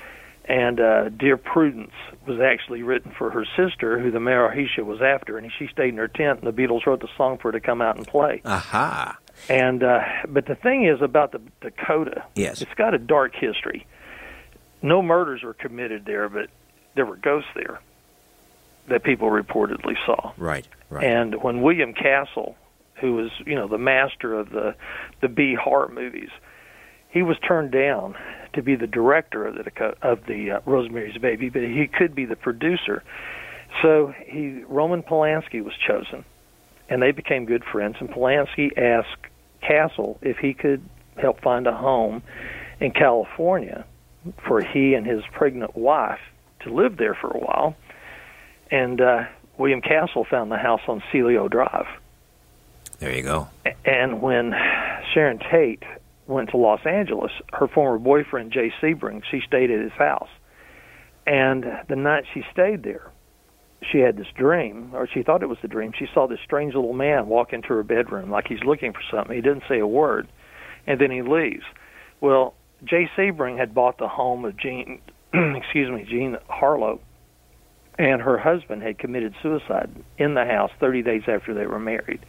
And uh, Dear Prudence was actually written for her sister, who the Maharishi was after, and she stayed in her tent, and the Beatles wrote the song for her to come out and play. Aha. And uh, but the thing is about the Dakota, yes, it's got a dark history. No murders were committed there, but there were ghosts there that people reportedly saw. Right, right. And when William Castle, who was, you know, the master of the the B horror movies, he was turned down to be the director of the of the uh, Rosemary's Baby, but he could be the producer. So he Roman Polanski was chosen, and they became good friends. And Polanski asked Castle if he could help find a home in California for he and his pregnant wife to live there for a while. And uh, William Castle found the house on Celio Drive. There you go. And when Sharon Tate went to Los Angeles, her former boyfriend, Jay Sebring, she stayed at his house. And the night she stayed there, she had this dream, or she thought it was a dream. She saw this strange little man walk into her bedroom like he's looking for something. He didn't say a word, and then he leaves. Well, Jay Sebring had bought the home of Jean, excuse me, Jean Harlow, and her husband had committed suicide in the house thirty days after they were married.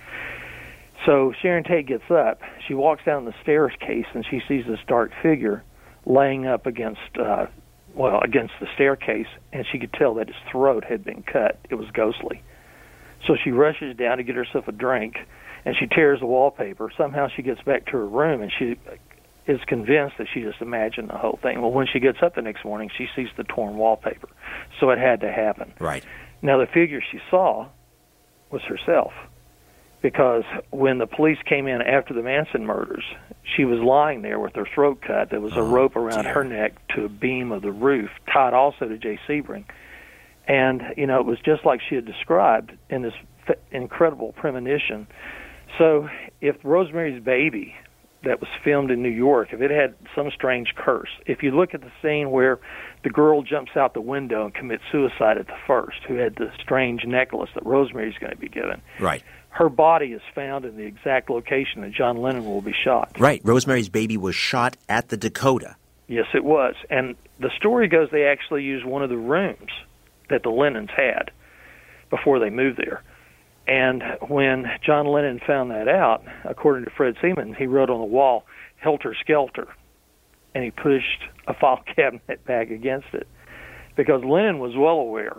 So Sharon Tate gets up. She walks down the staircase, and she sees this dark figure laying up against, uh, well, against the staircase, and she could tell that his throat had been cut. It was ghostly. So she rushes down to get herself a drink, and she tears the wallpaper. Somehow she gets back to her room, and she is convinced that she just imagined the whole thing. Well, when she gets up the next morning, she sees the torn wallpaper. So it had to happen. Right. Now, the figure she saw was herself, because when the police came in after the Manson murders, she was lying there with her throat cut. There was a oh, rope around dear. her neck to a beam of the roof, tied also to Jay Sebring. And, you know, it was just like she had described in this f- incredible premonition. So if Rosemary's Baby, that was filmed in New York, if it had some strange curse, if you look at the scene where the girl jumps out the window and commits suicide at the first, who had the strange necklace that Rosemary's going to be given. Right. Her body is found in the exact location that John Lennon will be shot. Right. Rosemary's Baby was shot at the Dakota. Yes, it was. And the story goes they actually used one of the rooms that the Lennons had before they moved there. And when John Lennon found that out, according to Fred Seaman, he wrote on the wall, "Helter Skelter," and he pushed a file cabinet back against it, because Lennon was well aware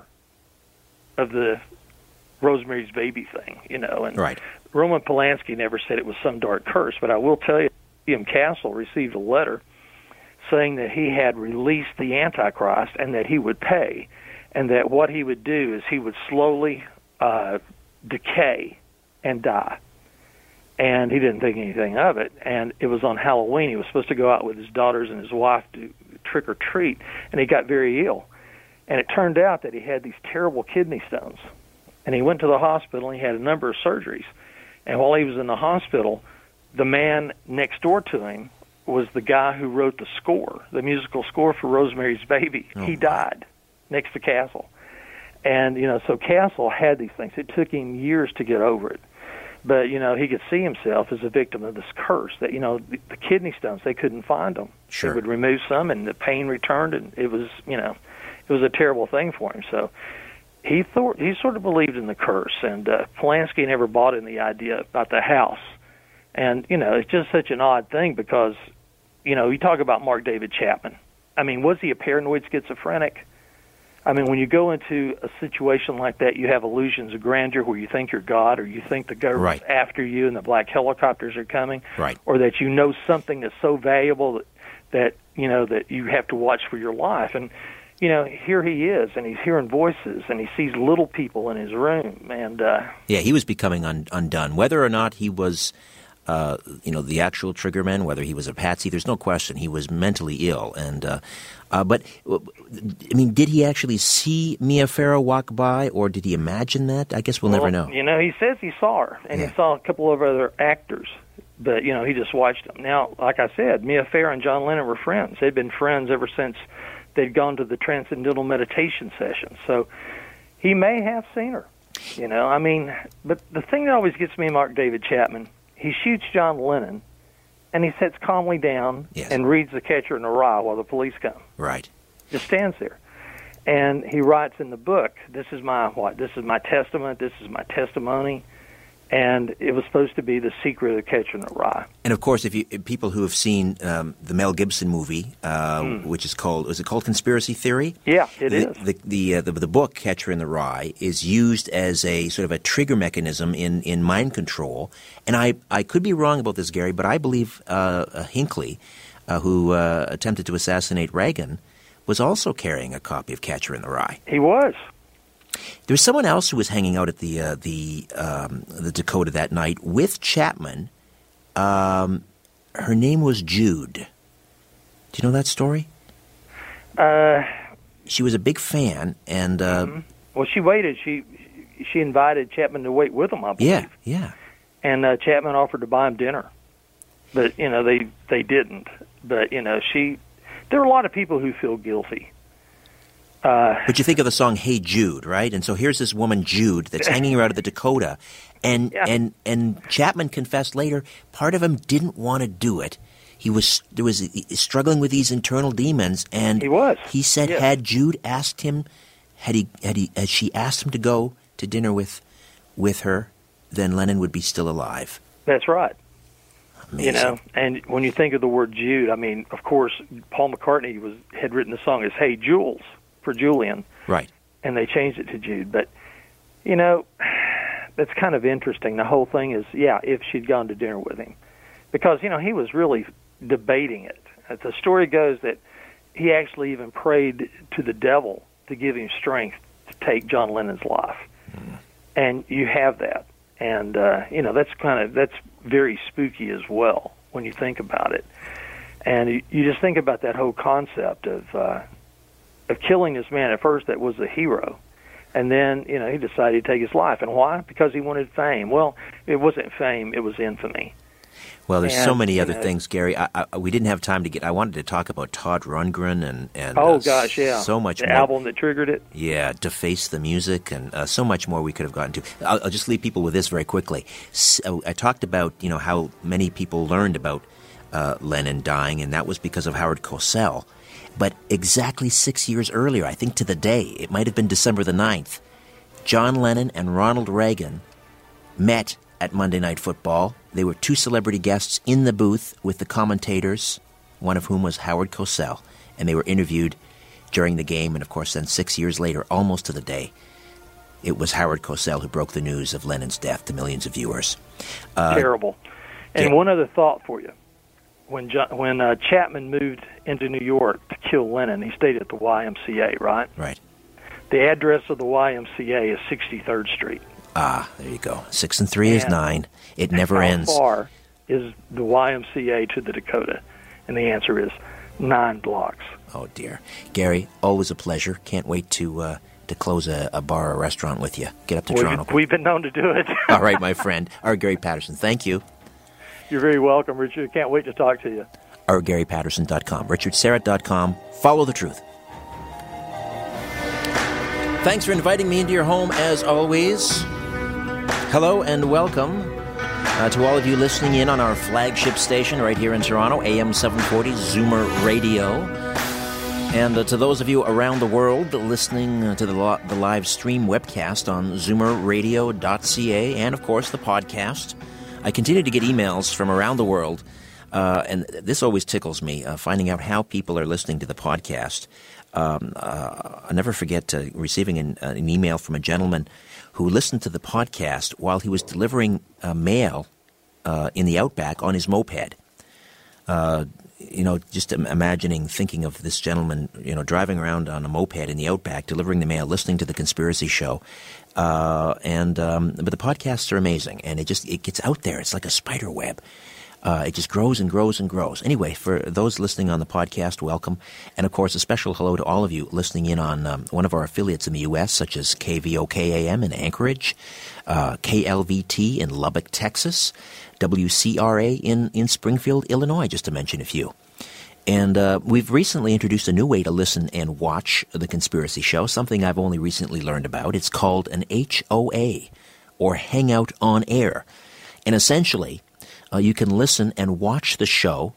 of the Rosemary's Baby thing, you know. And right. Roman Polanski never said it was some dark curse, but I will tell you, William Castle received a letter saying that he had released the Antichrist and that he would pay, and that what he would do is he would slowly uh, decay and die. And he didn't think anything of it. And it was on Halloween. He was supposed to go out with his daughters and his wife to trick or treat, and he got very ill. And it turned out that he had these terrible kidney stones. And he went to the hospital, and he had a number of surgeries. And while he was in the hospital, the man next door to him was the guy who wrote the score, the musical score for Rosemary's Baby. Oh, he died next to Castle. And, you know, so Castle had these things. It took him years to get over it. But, you know, he could see himself as a victim of this curse that, you know, the, the kidney stones, they couldn't find them. Sure. They would remove some, and the pain returned, and it was, you know, it was a terrible thing for him. So he thought he sort of believed in the curse, and uh, Polanski never bought in the idea about the house. And, you know, it's just such an odd thing because, you know, you talk about Mark David Chapman. I mean, was he a paranoid schizophrenic? I mean, when you go into a situation like that, you have illusions of grandeur where you think you're God, or you think the government's right. after you and the black helicopters are coming, right. or that you know something that's so valuable that, that, you know, that you have to watch for your life. And, you know, here he is, and he's hearing voices, and he sees little people in his room. And uh, yeah, he was becoming un- undone. Whether or not he was... Uh, you know, the actual triggerman, whether he was a patsy, there's no question he was mentally ill. And uh, uh, but I mean, did he actually see Mia Farrow walk by, or did he imagine that? I guess we'll, well never know. You know, he says he saw her, and yeah. he saw a couple of other actors, but you know, he just watched them. Now, like I said, Mia Farrow and John Lennon were friends. They'd been friends ever since they'd gone to the Transcendental Meditation sessions. So he may have seen her. You know, I mean, but the thing that always gets me, Mark David Chapman. He shoots John Lennon, and he sits calmly down yes. and reads The Catcher in the Rye while the police come. Right. Just stands there. And he writes in the book, this is my what? This is my testament, this is my testimony. And it was supposed to be the secret of The Catcher in the Rye. And of course, if you if people who have seen um, the Mel Gibson movie, uh, mm. which is called, was it called Conspiracy Theory? Yeah, it the, is. The the, uh, the the book Catcher in the Rye is used as a sort of a trigger mechanism in, in mind control. And I, I could be wrong about this, Gary, but I believe uh, Hinckley, uh, who uh, attempted to assassinate Reagan, was also carrying a copy of Catcher in the Rye. He was. There was someone else who was hanging out at the uh, the um, the Dakota that night with Chapman. Um, her name was Jude. Do you know that story? Uh, she was a big fan, and uh, mm-hmm. well, she waited. She she invited Chapman to wait with them. I believe. Yeah, yeah. And uh, Chapman offered to buy him dinner, but you know they they didn't. But you know she, there are a lot of people who feel guilty. Uh, but you think of the song "Hey Jude," right? And so here's this woman Jude that's hanging around at the Dakota, and yeah. and and Chapman confessed later part of him didn't want to do it. He was there was he, struggling with these internal demons, and he was. He said, yes. had Jude asked him, had he had he had she asked him to go to dinner with with her, then Lennon would be still alive. That's right. Amazing. You know, and when you think of the word Jude, I mean, of course, Paul McCartney was had written the song as "Hey Jules" for Julian, right? And they changed it to Jude. But you know, that's kind of interesting. The whole thing is, yeah, if she'd gone to dinner with him, because you know he was really debating it. The story goes that he actually even prayed to the devil to give him strength to take John Lennon's life, mm. and you have that, and uh, you know that's kind of that's very spooky as well when you think about it, and you, you just think about that whole concept of uh, of killing this man at first that was a hero, and then you know he decided to take his life, and why? Because he wanted fame. Well, it wasn't fame; it was infamy. Well, there's and, so many other know, things, Gary. I, I, we didn't have time to get. I wanted to talk about Todd Rundgren and and oh uh, gosh, yeah, so much the more. album that triggered it. Yeah, Deface the Music, and uh, so much more we could have gotten to. I'll, I'll just leave people with this very quickly. So I talked about you know how many people learned about uh, Lennon dying, and that was because of Howard Cosell. But exactly six years earlier, I think to the day, it might have been December the ninth, John Lennon and Ronald Reagan met at Monday Night Football. They were two celebrity guests in the booth with the commentators, one of whom was Howard Cosell, and they were interviewed during the game. And, of course, then six years later, almost to the day, it was Howard Cosell who broke the news of Lennon's death to millions of viewers. Uh, Terrible. And yeah. one other thought for you. When John, when uh, Chapman moved into New York to kill Lennon, he stayed at the Y M C A, right? Right. The address of the Y M C A is sixty-third Street. Ah, there you go. Six and three is and nine. It never how ends. How far is the Y M C A to the Dakota? And the answer is nine blocks. Oh, dear. Gary, always a pleasure. Can't wait to uh, to close a, a bar or restaurant with you. Get up to we've, Toronto. We've been known to do it. All right, my friend. Our Gary Patterson, thank you. You're very welcome, Richard. Can't wait to talk to you. Our Gary Patterson dot com. Richard Syrett dot com. Follow the truth. Thanks for inviting me into your home, as always. Hello and welcome. Uh, to all of you listening in on our flagship station right here in Toronto, A M seven forty, Zoomer Radio. And uh, to those of you around the world listening uh, to the, lo- the live stream webcast on zoomer radio dot c a and, of course, the podcast. I continue to get emails from around the world, uh, and this always tickles me, uh, finding out how people are listening to the podcast. Um, uh, I'll never forget uh, receiving an, uh, an email from a gentleman who listened to the podcast while he was delivering uh, mail uh, in the outback on his moped. Uh, you know, just imagining, thinking of this gentleman, you know, driving around on a moped in the outback, delivering the mail, listening to the Conspiracy Show. Uh, and um, but the podcasts are amazing, and it just it gets out there. It's like a spider web. Uh, it just grows and grows and grows. Anyway, for those listening on the podcast, welcome. And, of course, a special hello to all of you listening in on um, one of our affiliates in the U S, such as K V O K A M in Anchorage, uh, K L V T in Lubbock, Texas, W C R A in, in Springfield, Illinois, just to mention a few. And uh, we've recently introduced a new way to listen and watch The Conspiracy Show, something I've only recently learned about. It's called an H O A, or Hangout on Air. And essentially, Uh, you can listen and watch the show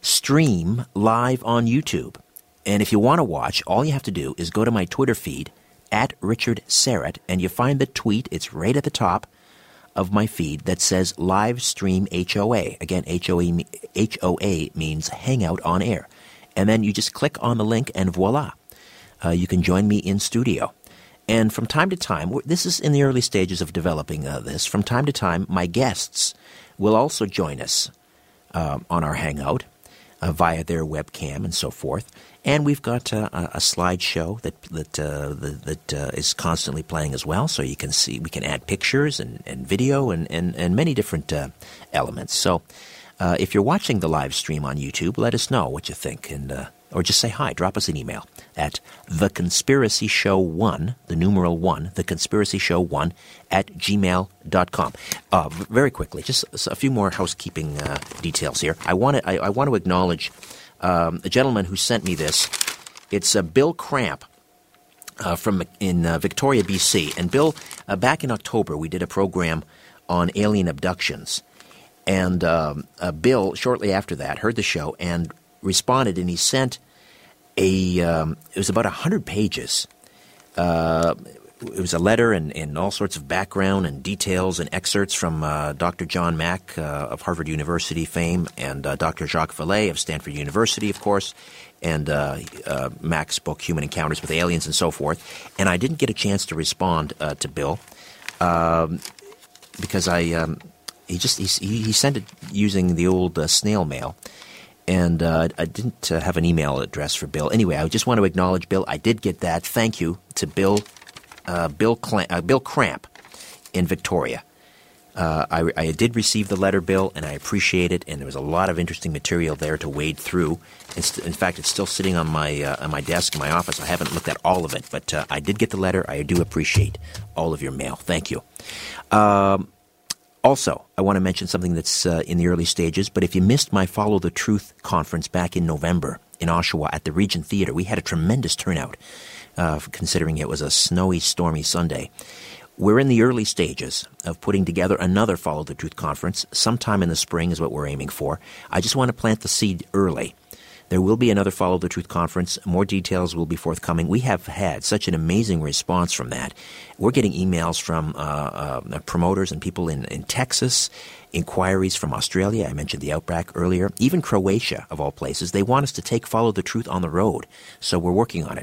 stream live on YouTube. And if you want to watch, all you have to do is go to my Twitter feed, at Richard Syrett, and you find the tweet. It's right at the top of my feed that says live stream H O A. Again, H O A, H O A means Hangout on Air. And then you just click on the link and voila. Uh, you can join me in studio. And from time to time, this is in the early stages of developing uh, this, from time to time, my guests will also join us uh, on our Hangout uh, via their webcam and so forth. And we've got uh, a slideshow that that uh, that, that uh, is constantly playing as well, so you can see, we can add pictures and, and video and, and, and many different uh, elements. So uh, if you're watching the live stream on YouTube, let us know what you think, and uh, or just say hi. Drop us an email at the conspiracy show one, the numeral one, the conspiracy show one at gmail dot com. Uh, very quickly, just a few more housekeeping uh, details here. I want to I, I want to acknowledge um, a gentleman who sent me this. It's uh, Bill Cramp uh, from in uh, Victoria, B C. And Bill, uh, back in October, we did a program on alien abductions, and um, uh, Bill, shortly after that, heard the show and responded, and he sent a, um, it was about one hundred pages. Uh, it was a letter and, and all sorts of background and details and excerpts from uh, Doctor John Mack uh, of Harvard University fame, and uh, Doctor Jacques Vallée of Stanford University, of course, and uh, uh, Mack spoke Human Encounters with Aliens and so forth. And I didn't get a chance to respond uh, to Bill um, because I um, he just he, he sent it using the old uh, snail mail. And uh, I didn't uh, have an email address for Bill. Anyway, I just want to acknowledge Bill. I did get that. Thank you to Bill uh, Bill, Cl- uh, Bill Cramp in Victoria. Uh, I, I did receive the letter, Bill, and I appreciate it. And there was a lot of interesting material there to wade through. It's, in fact, it's still sitting on my uh, on my desk in my office. I haven't looked at all of it, but uh, I did get the letter. I do appreciate all of your mail. Thank you. Um, Also, I want to mention something that's uh, in the early stages, but if you missed my Follow the Truth conference back in November in Oshawa at the Regent Theatre, we had a tremendous turnout, uh, considering it was a snowy, stormy Sunday. We're in the early stages of putting together another Follow the Truth conference. Sometime in the spring is what we're aiming for. I just want to plant the seed early. There will be another Follow the Truth conference. More details will be forthcoming. We have had such an amazing response from that. We're getting emails from uh, uh, promoters and people in, in Texas, inquiries from Australia. I mentioned the Outback earlier. Even Croatia, of all places. They want us to take Follow the Truth on the road. So we're working on it.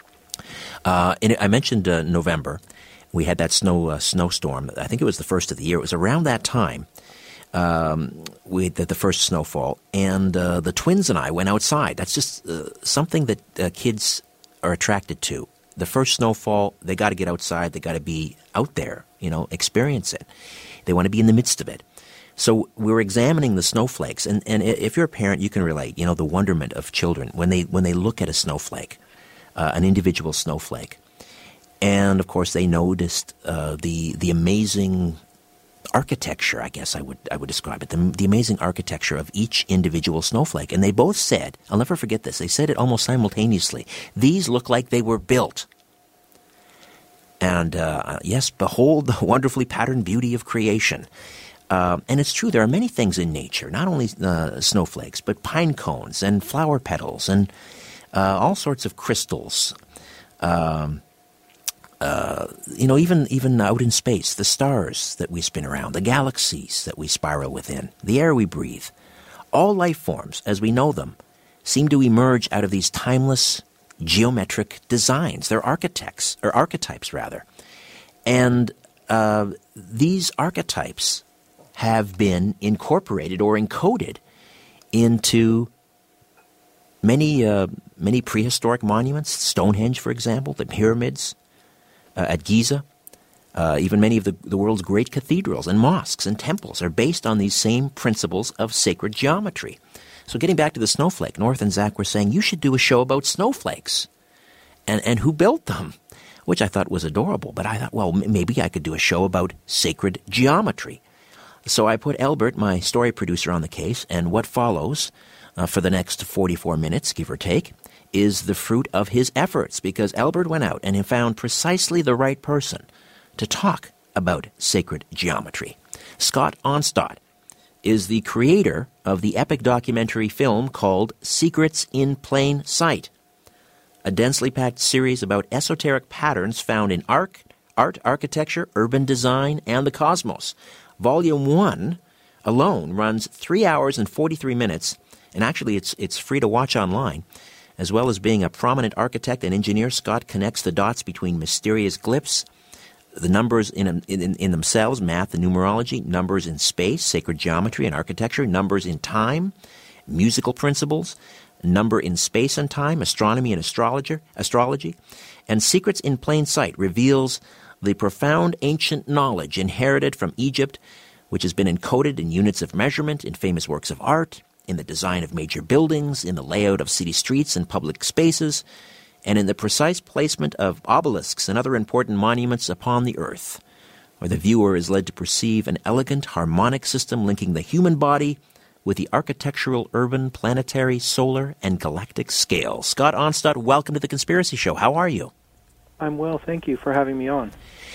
Uh, and I mentioned uh, November. We had that snow uh, snowstorm. I think it was the first of the year. It was around that time. Um, we the, the first snowfall, and uh, the twins and I went outside. That's just uh, something that uh, kids are attracted to. The first snowfall, they got to get outside. They got to be out there, you know, experience it. They want to be in the midst of it. So we were examining the snowflakes, and, and if you're a parent, you can relate. You know, the wonderment of children when they when they look at a snowflake, uh, an individual snowflake, and of course they noticed uh, the the amazing architecture, I guess I would I would describe it, the, the amazing architecture of each individual snowflake. And they both said, I'll never forget this, they said it almost simultaneously, these look like they were built. And uh, yes, behold the wonderfully patterned beauty of creation. Uh, and it's true, there are many things in nature, not only uh, snowflakes, but pine cones and flower petals and uh, all sorts of crystals. Um, uh, you know, even even out in space, the stars that we spin around, the galaxies that we spiral within, the air we breathe, all life forms, as we know them, seem to emerge out of these timeless geometric designs. They're architects, or archetypes, rather. And uh, these archetypes have been incorporated or encoded into many uh, many prehistoric monuments, Stonehenge, for example, the pyramids uh, at Giza, uh, even many of the, the world's great cathedrals and mosques and temples are based on these same principles of sacred geometry. So getting back to the snowflake, North and Zach were saying, you should do a show about snowflakes and, and who built them, which I thought was adorable. But I thought, well, m- maybe I could do a show about sacred geometry. So I put Albert, my story producer, on the case, and what follows uh, for the next forty-four minutes, give or take, is the fruit of his efforts, because Albert went out and he found precisely the right person to talk about sacred geometry. Scott Onstad is the creator of the epic documentary film called Secrets in Plain Sight, a densely packed series about esoteric patterns found in art, art, architecture, urban design, and the cosmos. Volume one alone runs three hours and forty-three minutes, and actually it's it's free to watch online. As well as being a prominent architect and engineer, Scott connects the dots between mysterious glyphs, the numbers in, in, in themselves, math and numerology, numbers in space, sacred geometry and architecture, numbers in time, musical principles, number in space and time, astronomy and astrologer, astrology, and Secrets in Plain Sight reveals the profound ancient knowledge inherited from Egypt, which has been encoded in units of measurement in famous works of art, in the design of major buildings, in the layout of city streets and public spaces, and in the precise placement of obelisks and other important monuments upon the earth, where the viewer is led to perceive an elegant harmonic system linking the human body with the architectural, urban, planetary, solar, and galactic scale. Scott Onstad, welcome to The Conspiracy Show. How are you? I'm well, thank you for having me on.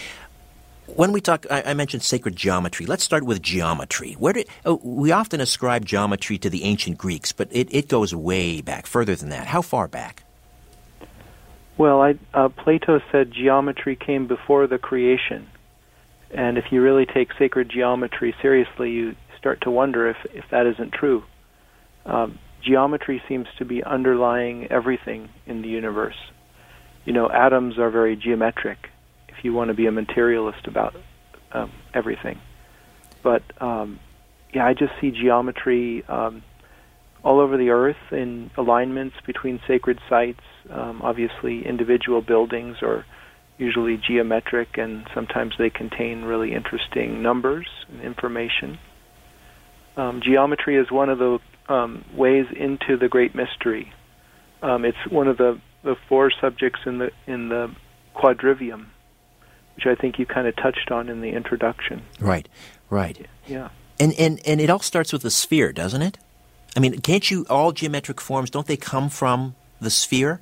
When we talk, I, I mentioned sacred geometry. Let's start with geometry. Where did oh, we often ascribe geometry to the ancient Greeks, but it, it goes way back, further than that. How far back? Well, I, uh, Plato said geometry came before the creation, and if you really take sacred geometry seriously, you start to wonder if, if that isn't true. Um, geometry seems to be underlying everything in the universe. You know, atoms are very geometric, if you want to be a materialist about um, everything. But, um, yeah, I just see geometry um, all over the earth in alignments between sacred sites. Um, obviously, individual buildings are usually geometric, and sometimes they contain really interesting numbers and information. Um, geometry is one of the um, ways into the great mystery. Um, it's one of the the four subjects in the in the quadrivium, which I think you kind of touched on in the introduction. Right, right. Yeah. And and and it all starts with the sphere, doesn't it? I mean, can't you, all geometric forms, don't they come from the sphere?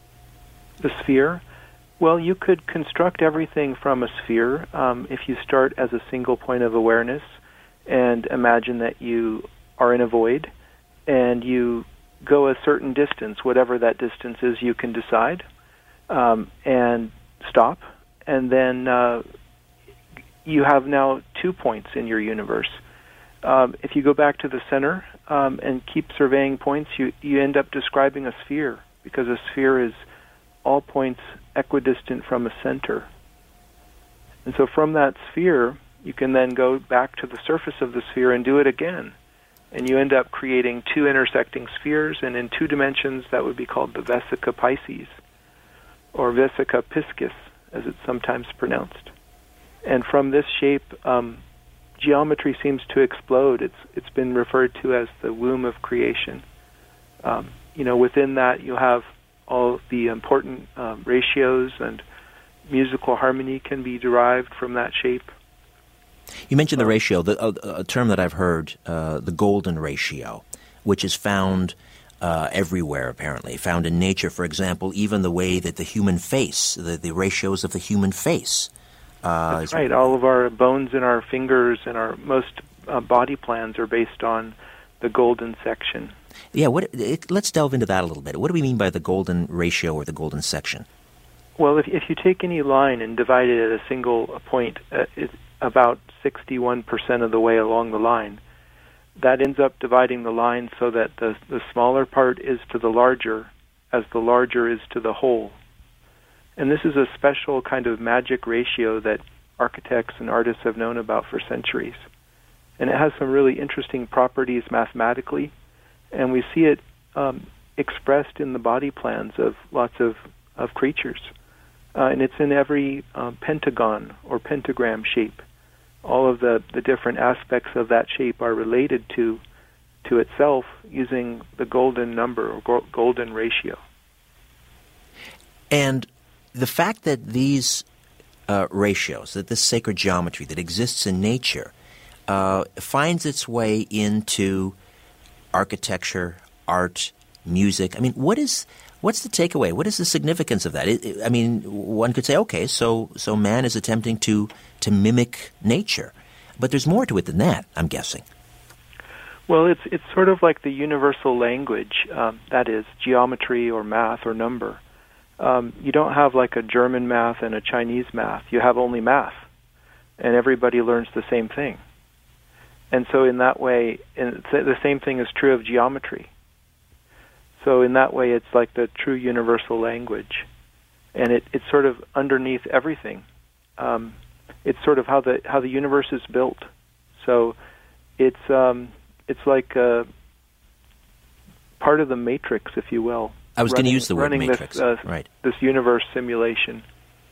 The sphere? Well, you could construct everything from a sphere um, if you start as a single point of awareness and imagine that you are in a void and you go a certain distance, whatever that distance is, you can decide, um, and stop, and then uh, you have now two points in your universe. Um, if you go back to the center um, and keep surveying points, you, you end up describing a sphere, because a sphere is all points equidistant from a center. And so from that sphere, you can then go back to the surface of the sphere and do it again. And you end up creating two intersecting spheres, and in two dimensions that would be called the Vesica Pisces, or Vesica Piscis, as it's sometimes pronounced. And from this shape, um, geometry seems to explode. It's it's been referred to as the womb of creation. Um, you know, within that you have all the important um, ratios, and musical harmony can be derived from that shape. You mentioned the ratio, the, uh, a term that I've heard, uh, the golden ratio, which is found uh, everywhere, apparently, found in nature. For example, even the way that the human face, the, the ratios of the human face. Uh, That's right. All of our bones in our fingers and our most uh, body plans are based on the golden section. Yeah, what? It, let's delve into that a little bit. What do we mean by the golden ratio or the golden section? Well, if if you take any line and divide it at a single point, uh, it's about sixty-one percent of the way along the line. That ends up dividing the line so that the the smaller part is to the larger, as the larger is to the whole. And this is a special kind of magic ratio that architects and artists have known about for centuries. And it has some really interesting properties mathematically, and we see it um, expressed in the body plans of lots of, of creatures. Uh, and it's in every uh, pentagon or pentagram shape. All of the, the different aspects of that shape are related to to itself using the golden number or go- golden ratio. And the fact that these uh, ratios, that this sacred geometry that exists in nature, uh, finds its way into architecture, art, music. I mean, what is what's the takeaway? What is the significance of that? It, it, I mean, one could say, okay, so so man is attempting to to mimic nature, but there's more to it than that, I'm guessing. Well, it's it's sort of like the universal language, um, that is, geometry or math or number. Um, you don't have like a German math and a Chinese math. You have only math, and everybody learns the same thing. And so in that way, and the same thing is true of geometry. So in that way, it's like the true universal language, and it, it's sort of underneath everything. Um, it's sort of how the how the universe is built. So it's um, it's like uh, part of the matrix, if you will. I was going to use the word running matrix. This, uh, right. This universe simulation.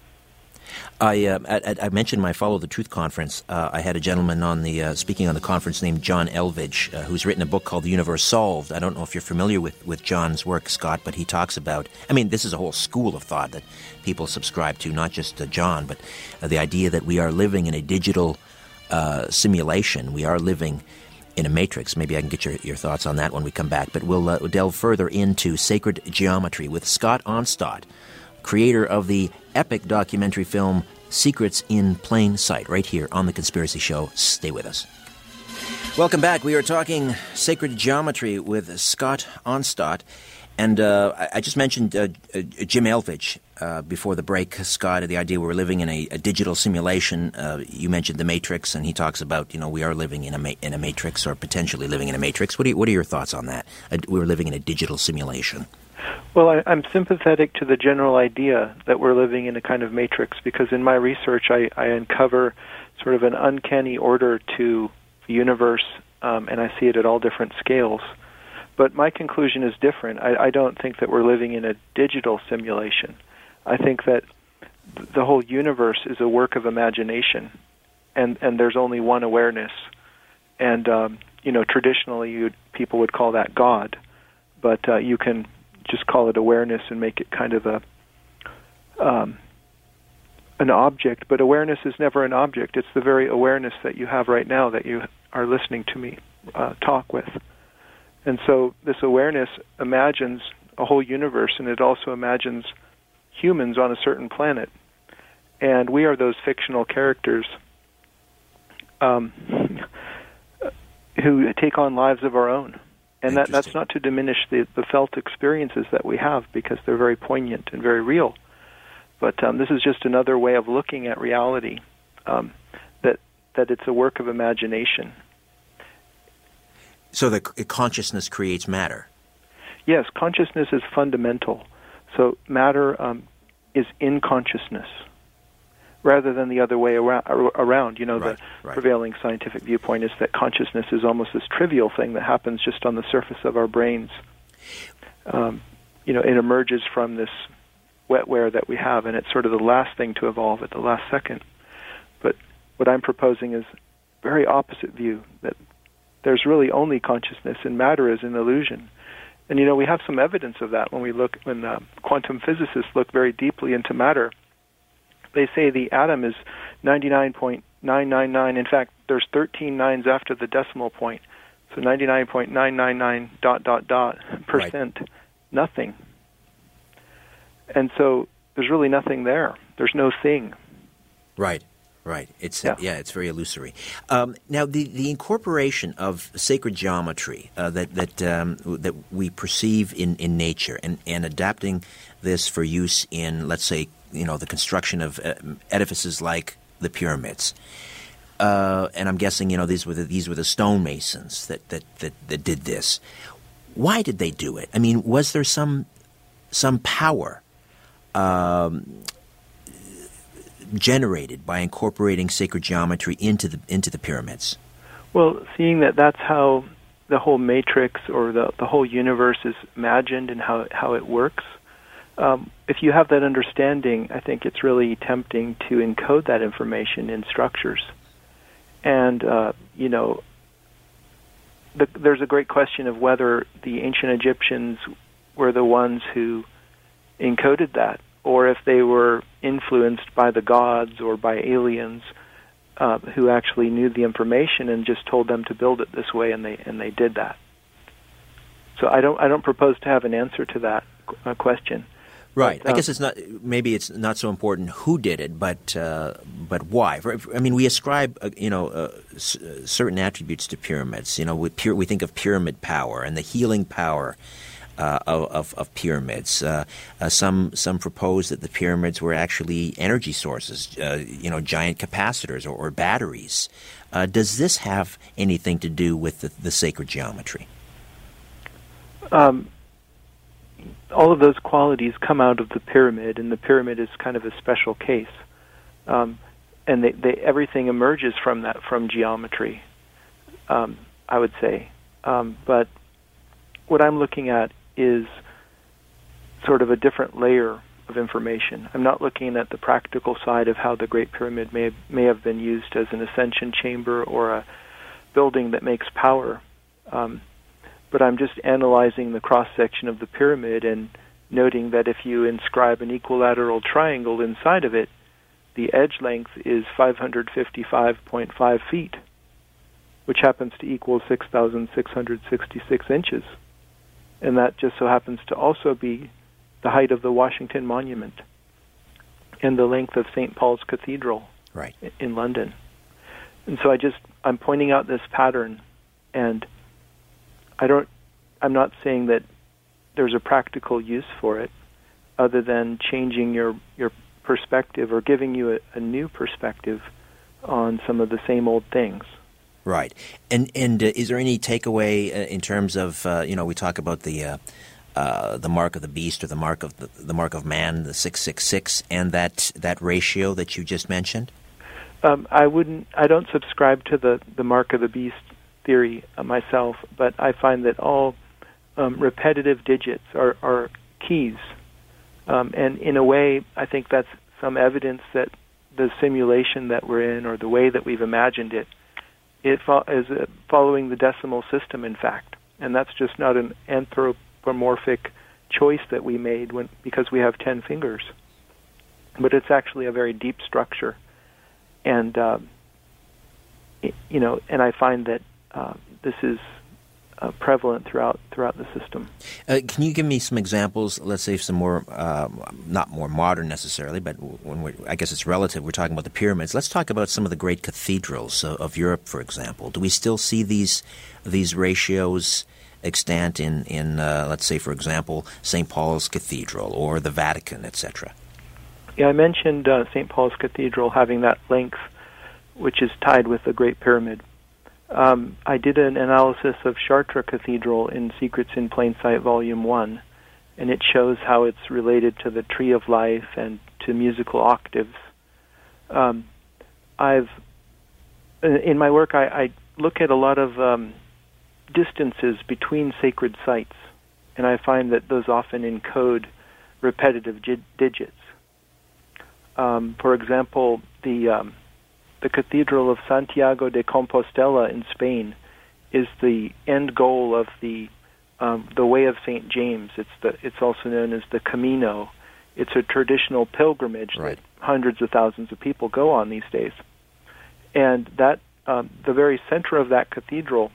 I, uh, I I mentioned my Follow the Truth conference. Uh, I had a gentleman on the uh, speaking on the conference named John Elvidge, uh, who's written a book called The Universe Solved. I don't know if you're familiar with, with John's work, Scott, but he talks about, I mean, this is a whole school of thought that people subscribe to, not just uh, John, but uh, the idea that we are living in a digital uh, simulation. We are living in a matrix. Maybe I can get your, your thoughts on that when we come back. But we'll uh, delve further into sacred geometry with Scott Onstott, creator of the epic documentary film Secrets in Plain Sight, right here on The Conspiracy Show. Stay with us. Welcome back. We are talking sacred geometry with Scott Onstott. And uh, I, I just mentioned uh, uh, Jim Elvidge uh, before the break, Scott, the idea we're living in a, a digital simulation. Uh, you mentioned the Matrix, and he talks about, you know, we are living in a ma- in a matrix or potentially living in a matrix. What are, you, what are your thoughts on that? Uh, we're living in a digital simulation. Well, I, I'm sympathetic to the general idea that we're living in a kind of matrix because in my research I, I uncover sort of an uncanny order to the universe, um, and I see it at all different scales. But my conclusion is different. I, I don't think that we're living in a digital simulation. I think that the whole universe is a work of imagination, and, and there's only one awareness. And, um, you know, traditionally you'd, people would call that God, but uh, you can just call it awareness and make it kind of a um, an object. But awareness is never an object. It's the very awareness that you have right now that you are listening to me uh, talk with. And so this awareness imagines a whole universe, and it also imagines humans on a certain planet. And we are those fictional characters um, who take on lives of our own. And that, that's not to diminish the, the felt experiences that we have, because they're very poignant and very real. But um, this is just another way of looking at reality, um, that that it's a work of imagination. So the consciousness creates matter. Yes, consciousness is fundamental. So matter um, is in consciousness, rather than the other way around. You know, right, the right. prevailing scientific viewpoint is that consciousness is almost this trivial thing that happens just on the surface of our brains. Um, you know, it emerges from this wetware that we have, and it's sort of the last thing to evolve at the last second. But what I'm proposing is a very opposite view, that there's really only consciousness, and matter is an illusion. And, you know, we have some evidence of that when we look, when uh, quantum physicists look very deeply into matter. They say the atom is ninety-nine point nine nine nine. In fact, there's thirteen nines after the decimal point. So ninety-nine point nine nine nine dot, dot, dot, percent, right. Nothing. And so there's really nothing there. There's no thing. Right. Right. It's yeah. yeah. It's very illusory. Um, now, the, the incorporation of sacred geometry uh, that that um, that we perceive in, in nature, and, and adapting this for use in, let's say, you know, the construction of uh, edifices like the pyramids. Uh, and I'm guessing, you know, these were the, these were the stonemasons that, that, that, that did this. Why did they do it? I mean, was there some some power Um, generated by incorporating sacred geometry into the into the pyramids? Well, seeing that that's how the whole matrix or the the whole universe is imagined and how how it works, um, if you have that understanding, I think it's really tempting to encode that information in structures. And uh, you know, the, there's a great question of whether the ancient Egyptians were the ones who encoded that, or if they were influenced by the gods or by aliens uh, who actually knew the information and just told them to build it this way, and they and they did that. So I don't I don't propose to have an answer to that uh, question. Right. But, I um, guess it's not. Maybe it's not so important who did it, but uh, but why? For, I mean, we ascribe uh, you know uh, s- certain attributes to pyramids. You know, we, pure, we think of pyramid power and the healing power Uh, of, of pyramids. Uh, uh, some some propose that the pyramids were actually energy sources, uh, you know, giant capacitors or, or batteries. Uh, does this have anything to do with the, the sacred geometry? Um, all of those qualities come out of the pyramid, and the pyramid is kind of a special case. Um, and they, they, everything emerges from that, from geometry, um, I would say. Um, but what I'm looking at is sort of a different layer of information. I'm not looking at the practical side of how the Great Pyramid may may have been used as an ascension chamber or a building that makes power, um, but I'm just analyzing the cross-section of the pyramid and noting that if you inscribe an equilateral triangle inside of it, the edge length is five hundred fifty-five point five feet, which happens to equal six thousand six hundred sixty-six inches. And that just so happens to also be the height of the Washington Monument and the length of Saint Paul's Cathedral right. in London. And so I just, I'm pointing out this pattern, and I don't, I'm not saying that there's a practical use for it other than changing your, your perspective or giving you a, a new perspective on some of the same old things. Right. And and uh, is there any takeaway uh, in terms of, uh, you know, we talk about the uh, uh, the mark of the beast or the mark of the, the mark of man, the six six six, and that that ratio that you just mentioned? Um, I wouldn't, I don't subscribe to the, the mark of the beast theory uh, myself, but I find that all um, repetitive digits are, are keys. Um, and in a way, I think that's some evidence that the simulation that we're in or the way that we've imagined it It fo- is uh, following the decimal system, in fact, and that's just not an anthropomorphic choice that we made when because we have ten fingers, but it's actually a very deep structure, and uh, it, you know, and I find that uh, this is uh, prevalent throughout throughout the system. Uh, can you give me some examples? Let's say some more, uh, not more modern necessarily, but when we, I guess it's relative. We're talking about the pyramids. Let's talk about some of the great cathedrals of, of Europe, for example. Do we still see these these ratios extant in in uh, let's say, for example, Saint Paul's Cathedral or the Vatican, et cetera? Yeah, I mentioned uh, Saint Paul's Cathedral having that length, which is tied with the Great Pyramid. Um, I did an analysis of Chartres Cathedral in Secrets in Plain Sight, Volume one, and it shows how it's related to the Tree of Life and to musical octaves. Um, I've in my work, I, I look at a lot of um, distances between sacred sites, and I find that those often encode repetitive gi- digits. Um, for example, the um, the Cathedral of Santiago de Compostela in Spain is the end goal of the um, the Way of Saint James. It's the it's also known as the Camino. It's a traditional pilgrimage right. that hundreds of thousands of people go on these days. And that um, the very center of that cathedral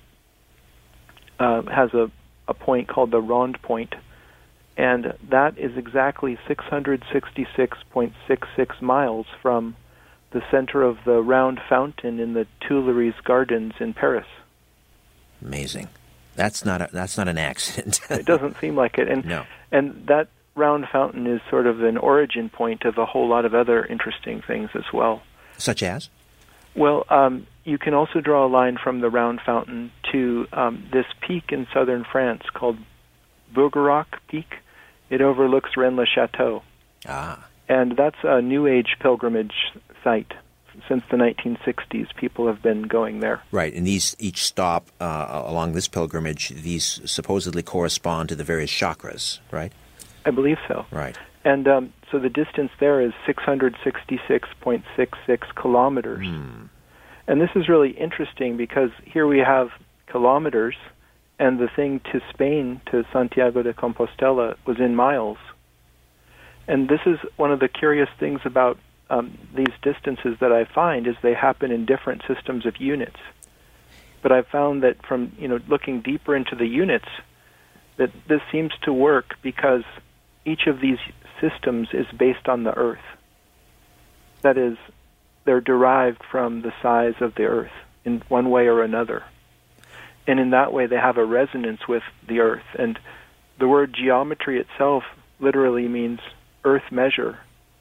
uh, has a, a point called the Ronde Point, and that is exactly six hundred sixty-six point six six miles from the center of the round fountain in the Tuileries Gardens in Paris. Amazing. That's not a, that's not an accident. It doesn't seem like it. And no. And that round fountain is sort of an origin point of a whole lot of other interesting things as well. Such as? Well, um, you can also draw a line from the round fountain to um, this peak in southern France called Bergerac Peak. It overlooks Rennes-le-Château. Ah. And that's a New Age pilgrimage site. Since the nineteen sixties, people have been going there. Right, and these each stop uh, along this pilgrimage, these supposedly correspond to the various chakras, right? I believe so. Right. And um, so the distance there is six hundred sixty-six point six six kilometers. Mm. And this is really interesting because here we have kilometers, and the thing to Spain, to Santiago de Compostela, was in miles. And this is one of the curious things about um, these distances that I find is they happen in different systems of units. But I've found that from you know looking deeper into the units, that this seems to work because each of these systems is based on the Earth. That is, they're derived from the size of the Earth in one way or another. And in that way, they have a resonance with the Earth. And the word geometry itself literally means earth measure.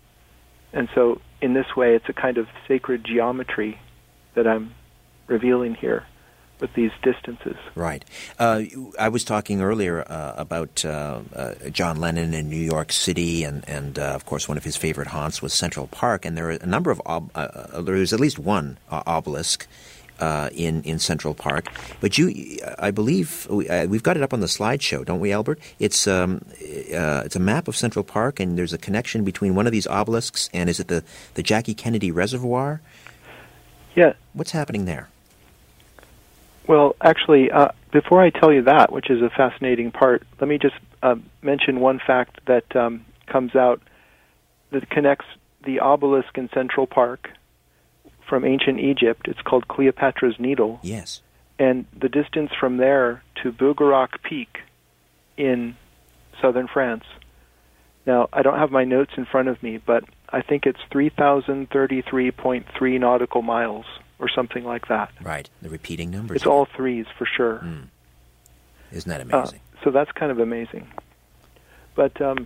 And so in this way, it's a kind of sacred geometry that I'm revealing here with these distances. Right. Uh, I was talking earlier uh, about uh, uh, John Lennon in New York City, and, and uh, of course one of his favorite haunts was Central Park, and there are a number of, ob- uh, there's at least one uh, obelisk uh, in, in Central Park. But you, I believe, we, uh, we've got it up on the slideshow, don't we, Albert? It's, um, uh, it's a map of Central Park, and there's a connection between one of these obelisks, and is it the, the Jackie Kennedy Reservoir? Yeah. What's happening there? Well, actually, uh, before I tell you that, which is a fascinating part, let me just uh, mention one fact that um, comes out that connects the obelisk in Central Park from ancient Egypt. It's called Cleopatra's Needle. Yes. And the distance from there to Bergerac Peak in southern France. Now, I don't have my notes in front of me, but I think it's three thousand thirty-three point three nautical miles, or something like that. Right, the repeating numbers. It's all threes for sure. Mm. Isn't that amazing? Uh, so that's kind of amazing. But, um,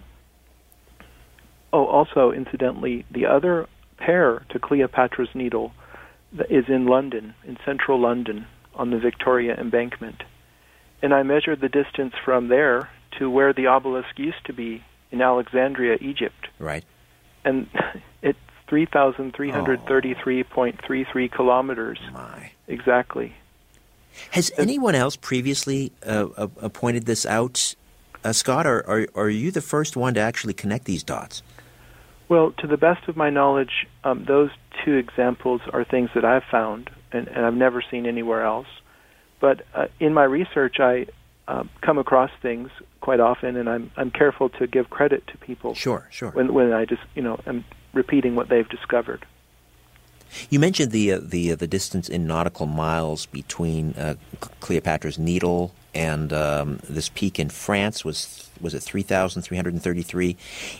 oh, also, incidentally, the other pair to Cleopatra's Needle is in London, in central London, on the Victoria Embankment. And I measured the distance from there to where the obelisk used to be in Alexandria, Egypt. Right. And it's three thousand three hundred thirty-three point three three kilometers. My. Exactly. Has and, anyone else previously uh, uh, pointed this out, uh, Scott, or, or, or are you the first one to actually connect these dots? Well, to the best of my knowledge, um, those two examples are things that I've found, and, and I've never seen anywhere else. But uh, in my research, I uh, come across things quite often, and I'm I'm careful to give credit to people. Sure, sure. When when I just you know am repeating what they've discovered. You mentioned the uh, the uh, the distance in nautical miles between uh, Cleopatra's Needle and um, this peak in France was was it three thousand three hundred thirty-three?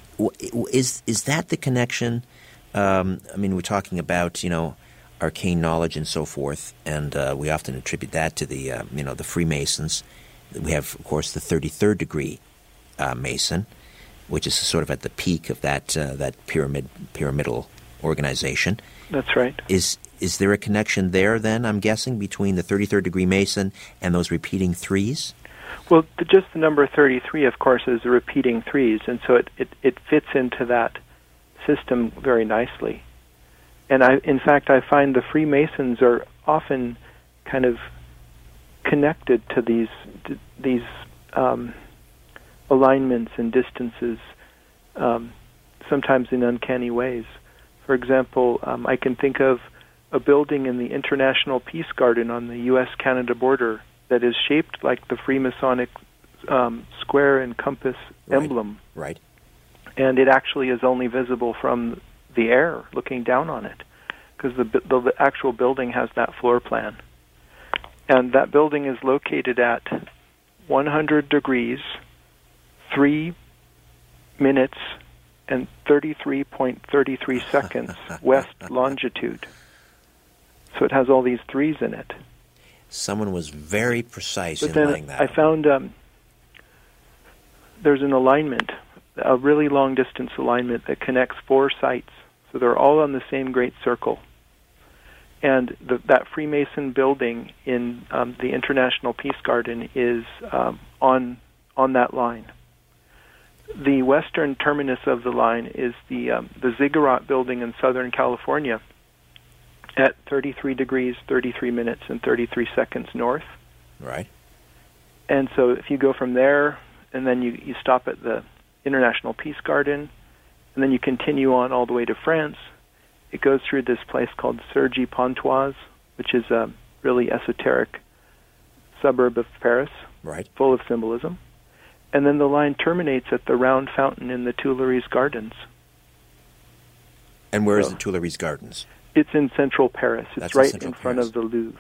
Is is that the connection? Um, I mean, we're talking about you know arcane knowledge and so forth, and uh, we often attribute that to the uh, you know the Freemasons. We have, of course, the thirty-third degree uh, Mason, which is sort of at the peak of that uh, that pyramid pyramidal organization. That's right. Is is there a connection there then, I'm guessing, between the thirty-third degree Mason and those repeating threes? Well, the, just the number thirty-three, of course, is the repeating threes, and so it, it, it fits into that system very nicely. And I, in fact, I find the Freemasons are often kind of connected to these these um, alignments and distances, um, sometimes in uncanny ways. For example, um, I can think of a building in the International Peace Garden on the U S Canada border that is shaped like the Freemasonic um, square and compass right. emblem. Right. And it actually is only visible from the air, looking down on it, because the, the, the actual building has that floor plan. And that building is located at one hundred degrees, three minutes, and thirty-three point three three seconds west longitude. So it has all these threes in it. Someone was very precise but in then laying that I out. found um, there's an alignment, a really long-distance alignment that connects four sites. So they're all on the same great circle. And the, that Freemason building in um, the International Peace Garden is um, on on that line. The western terminus of the line is the um, the Ziggurat building in Southern California at thirty-three degrees, thirty-three minutes, and thirty-three seconds north. Right. And so if you go from there, and then you, you stop at the International Peace Garden, and then you continue on all the way to France, it goes through this place called Cergy-Pontoise, which is a really esoteric suburb of Paris, Right. full of symbolism. And then the line terminates at the round fountain in the Tuileries Gardens. And where is So- the Tuileries Gardens? It's in central Paris. It's That's in right central in front Paris. of the Louvre.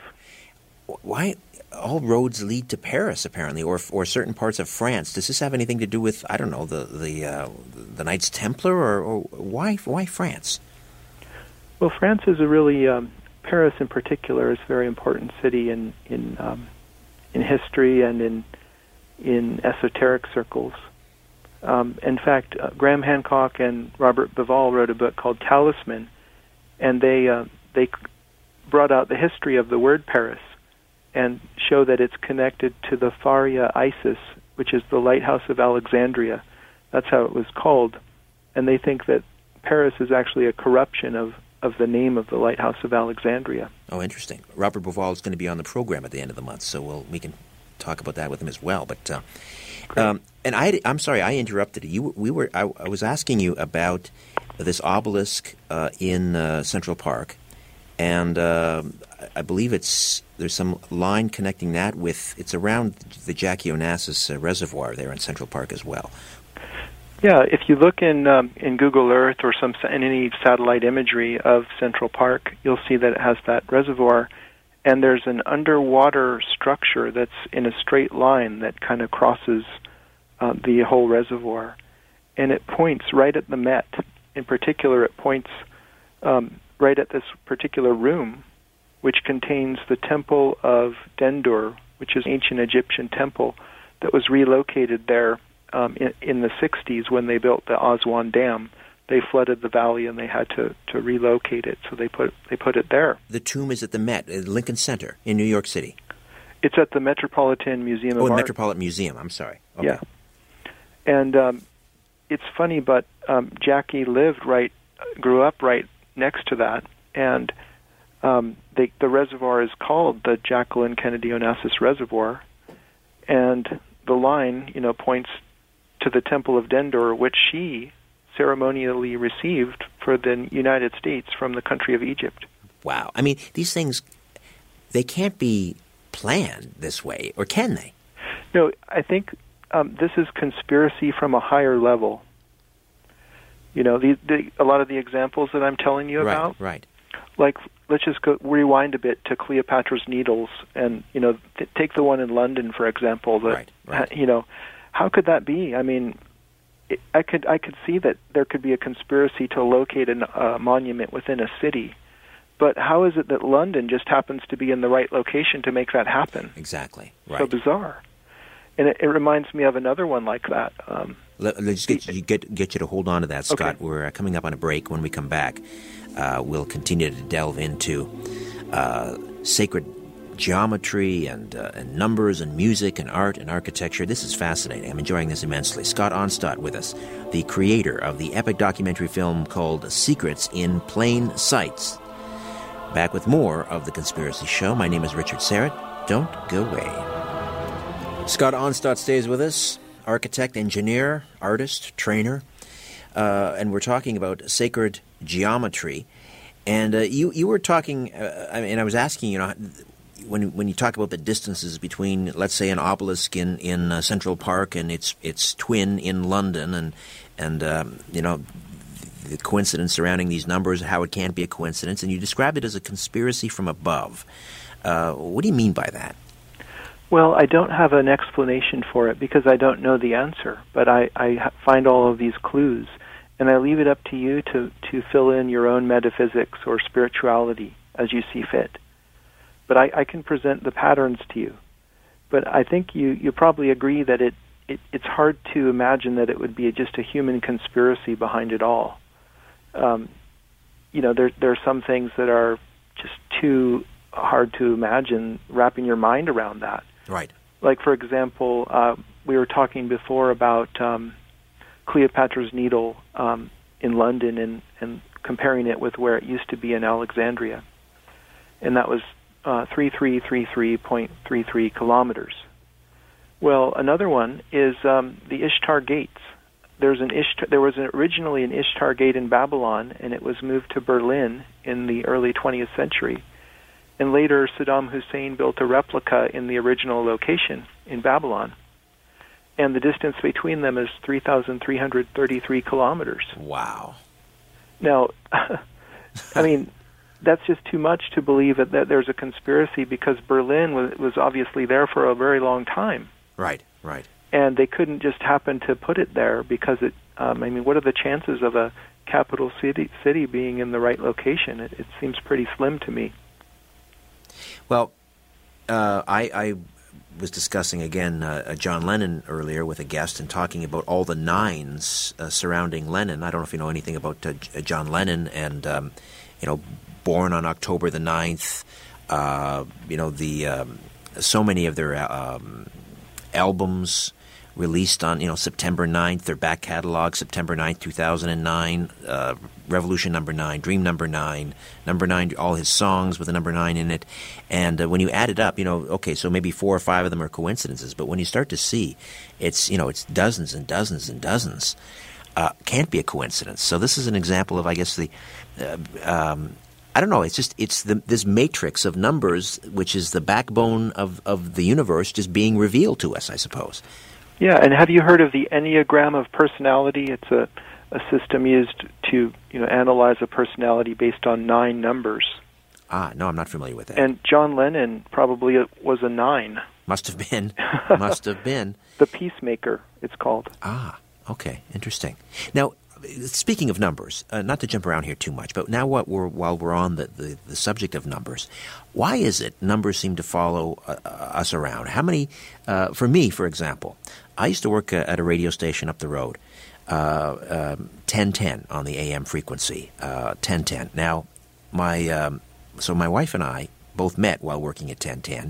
Why all roads lead to Paris, apparently, or or certain parts of France? Does this have anything to do with, I don't know, the the uh, the Knights Templar, or, or why why France? Well, France is a really um, Paris in particular is a very important city in in um, in history and in in esoteric circles. Um, in fact, uh, Graham Hancock and Robert Bivol wrote a book called Talisman, and they uh, they brought out the history of the word Paris and show that it's connected to the Faria Isis, which is the lighthouse of Alexandria. That's how it was called, and they think that Paris is actually a corruption of of the name of the lighthouse of Alexandria. Oh, interesting. Robert Bivol is going to be on the program at the end of the month, so we'll, we can talk about that with him as well. But uh, um, and I, I'm sorry, I interrupted you. We were I, I was asking you about this obelisk uh, in uh, Central Park, and uh, I believe it's there's some line connecting that with it's around the Jackie Onassis uh, Reservoir there in Central Park as well. Yeah, if you look in um, in Google Earth or some in any satellite imagery of Central Park, you'll see that it has that reservoir, and there's an underwater structure that's in a straight line that kind of crosses uh, the whole reservoir, and it points right at the Met. In particular, it points um, right at this particular room, which contains the Temple of Dendur, which is an ancient Egyptian temple that was relocated there um, in, in the sixties when they built the Aswan Dam. They flooded the valley and they had to, to relocate it, so they put they put it there. The tomb is at the Met, uh, Lincoln Center in New York City. It's at the Metropolitan Museum Oh, of the Art. Metropolitan Museum. I'm sorry. Okay. Yeah. And um, it's funny, but um, Jackie lived right, grew up right next to that, and um, they, the reservoir is called the Jacqueline Kennedy Onassis Reservoir, and the line, you know, points to the Temple of Dendur, which she ceremonially received for the United States from the country of Egypt. Wow. I mean, these things, they can't be planned this way, or can they? No, I think um, this is conspiracy from a higher level. You know, the, the, a lot of the examples that I'm telling you about, Right, right. like, let's just go rewind a bit to Cleopatra's Needles, and, you know, th- take the one in London, for example. That, Right, right. You know, how could that be? I mean, it, I could I could see that there could be a conspiracy to locate a uh, monument within a city, but how is it that London just happens to be in the right location to make that happen? Exactly. Right. So bizarre. And it, it reminds me of another one like that. Um, Let, let's get you, get, get you to hold on to that, Scott. Okay. We're uh, coming up on a break. When we come back, uh, we'll continue to delve into uh, sacred geometry and, uh, and numbers and music and art and architecture. This is fascinating. I'm enjoying this immensely. Scott Onstott with us, the creator of the epic documentary film called Secrets in Plain Sights. Back with more of The Conspiracy Show. My name is Richard Serrett. Don't go away. Scott Onstott stays with us, architect, engineer, artist, trainer, uh, and we're talking about sacred geometry. And uh, you you were talking, uh, I mean, I was asking, you know, when when you talk about the distances between, let's say, an obelisk in in uh, Central Park and its its twin in London, and and um, you know, the coincidence surrounding these numbers, how it can't be a coincidence, and you described it as a conspiracy from above. Uh, what do you mean by that? Well, I don't have an explanation for it because I don't know the answer, but I, I find all of these clues. And I leave it up to you to, to fill in your own metaphysics or spirituality as you see fit. But I, I can present the patterns to you. But I think you, you probably agree that it, it it's hard to imagine that it would be just a human conspiracy behind it all. Um, you know, there there are some things that are just too hard to imagine wrapping your mind around that. Right. Like, for example, uh, we were talking before about um, Cleopatra's Needle um, in London and, and comparing it with where it used to be in Alexandria. And that was uh, three three three three point three three kilometers. Well, another one is um, the Ishtar Gates. There's an Ishtar, there was an, originally an Ishtar Gate in Babylon, and it was moved to Berlin in the early twentieth century. And later, Saddam Hussein built a replica in the original location in Babylon. And the distance between them is three thousand three hundred thirty-three kilometers. Wow. Now, I mean, that's just too much to believe that, that there's a conspiracy, because Berlin was, was obviously there for a very long time. Right, right. And they couldn't just happen to put it there because it, um, I mean, what are the chances of a capital city city being in the right location? It, it seems pretty slim to me. Well, uh, I, I was discussing, again, uh, John Lennon earlier with a guest and talking about all the nines uh, surrounding Lennon. I don't know if you know anything about uh, John Lennon and, um, you know, born on October the ninth, uh, you know, the um, so many of their um, albums released on, you know, September ninth, their back catalog, September ninth, two thousand nine, uh, Revolution number nine, Dream number nine, number nine, all his songs with the number nine in it. And uh, when you add it up, you know, okay, so maybe four or five of them are coincidences, but when you start to see, it's, you know, it's dozens and dozens and dozens. Uh, can't be a coincidence. So this is an example of, I guess, the, uh, um, I don't know, it's just, it's the, this matrix of numbers, which is the backbone of, of the universe, just being revealed to us, I suppose. Yeah, and have you heard of the Enneagram of personality? It's a, a system used to, you know, analyze a personality based on nine numbers. Ah, no, I'm not familiar with that. And John Lennon probably was a nine. Must have been. Must have been. The Peacemaker, it's called. Ah, okay, interesting. Now, speaking of numbers, uh, not to jump around here too much, but now what we're, while we're on the, the, the subject of numbers, why is it numbers seem to follow uh, us around? How many, uh, for me, for example, I used to work uh, at a radio station up the road, uh, um, ten ten on the A M frequency, uh, ten ten. Now, my um, so my wife and I both met while working at ten ten,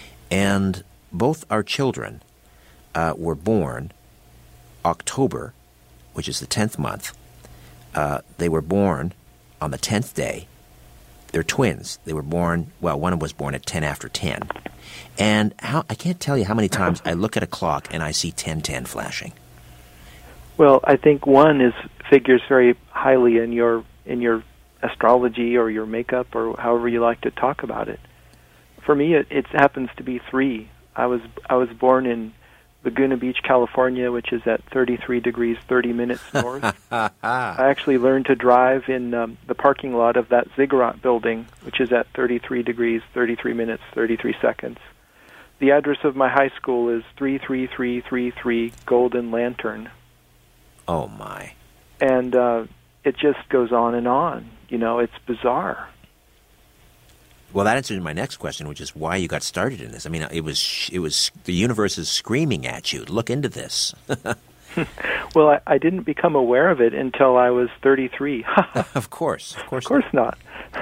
and both our children uh, were born October, which is the tenth month. Uh, they were born on the tenth day. They're twins. They were born, well, one was born at ten after ten. And how I can't tell you how many times I look at a clock and I see ten ten flashing. Well, I think one is figures very highly in your in your astrology or your makeup or however you like to talk about it. For me, it, it happens to be three. I was I was born in Laguna Beach, California, which is at thirty-three degrees, thirty minutes north. I actually learned to drive in um, the parking lot of that Ziggurat building, which is at thirty-three degrees, thirty-three minutes, thirty-three seconds. The address of my high school is three three three three three Golden Lantern. Oh, my. And uh, it just goes on and on. You know, it's bizarre. Well, that answers my next question, which is why you got started in this. I mean, it was it was the universe is screaming at you. Look into this. Well, I, I didn't become aware of it until I was thirty-three. Of course, of course, of course not.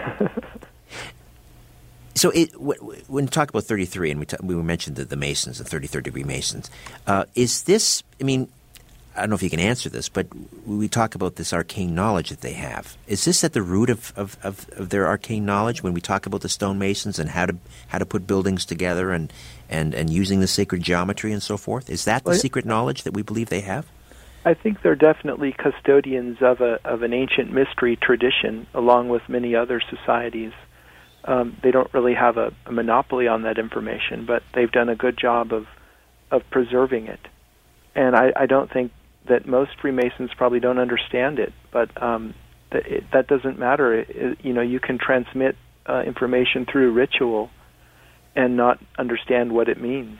So, it, w- when you talk about thirty-three, and we t- we mentioned the, the Masons, the thirty-third degree Masons, uh, is this? I mean, I don't know if you can answer this, but we talk about this arcane knowledge that they have. Is this at the root of, of, of, of their arcane knowledge when we talk about the stonemasons and how to how to put buildings together and, and, and using the sacred geometry and so forth? Is that the well, secret knowledge that we believe they have? I think they're definitely custodians of a of an ancient mystery tradition, along with many other societies. Um, they don't really have a, a monopoly on that information, but they've done a good job of of preserving it. And I, I don't think that most Freemasons probably don't understand it, but um, th- it, that doesn't matter. It, it, you know, you can transmit uh, information through ritual and not understand what it means.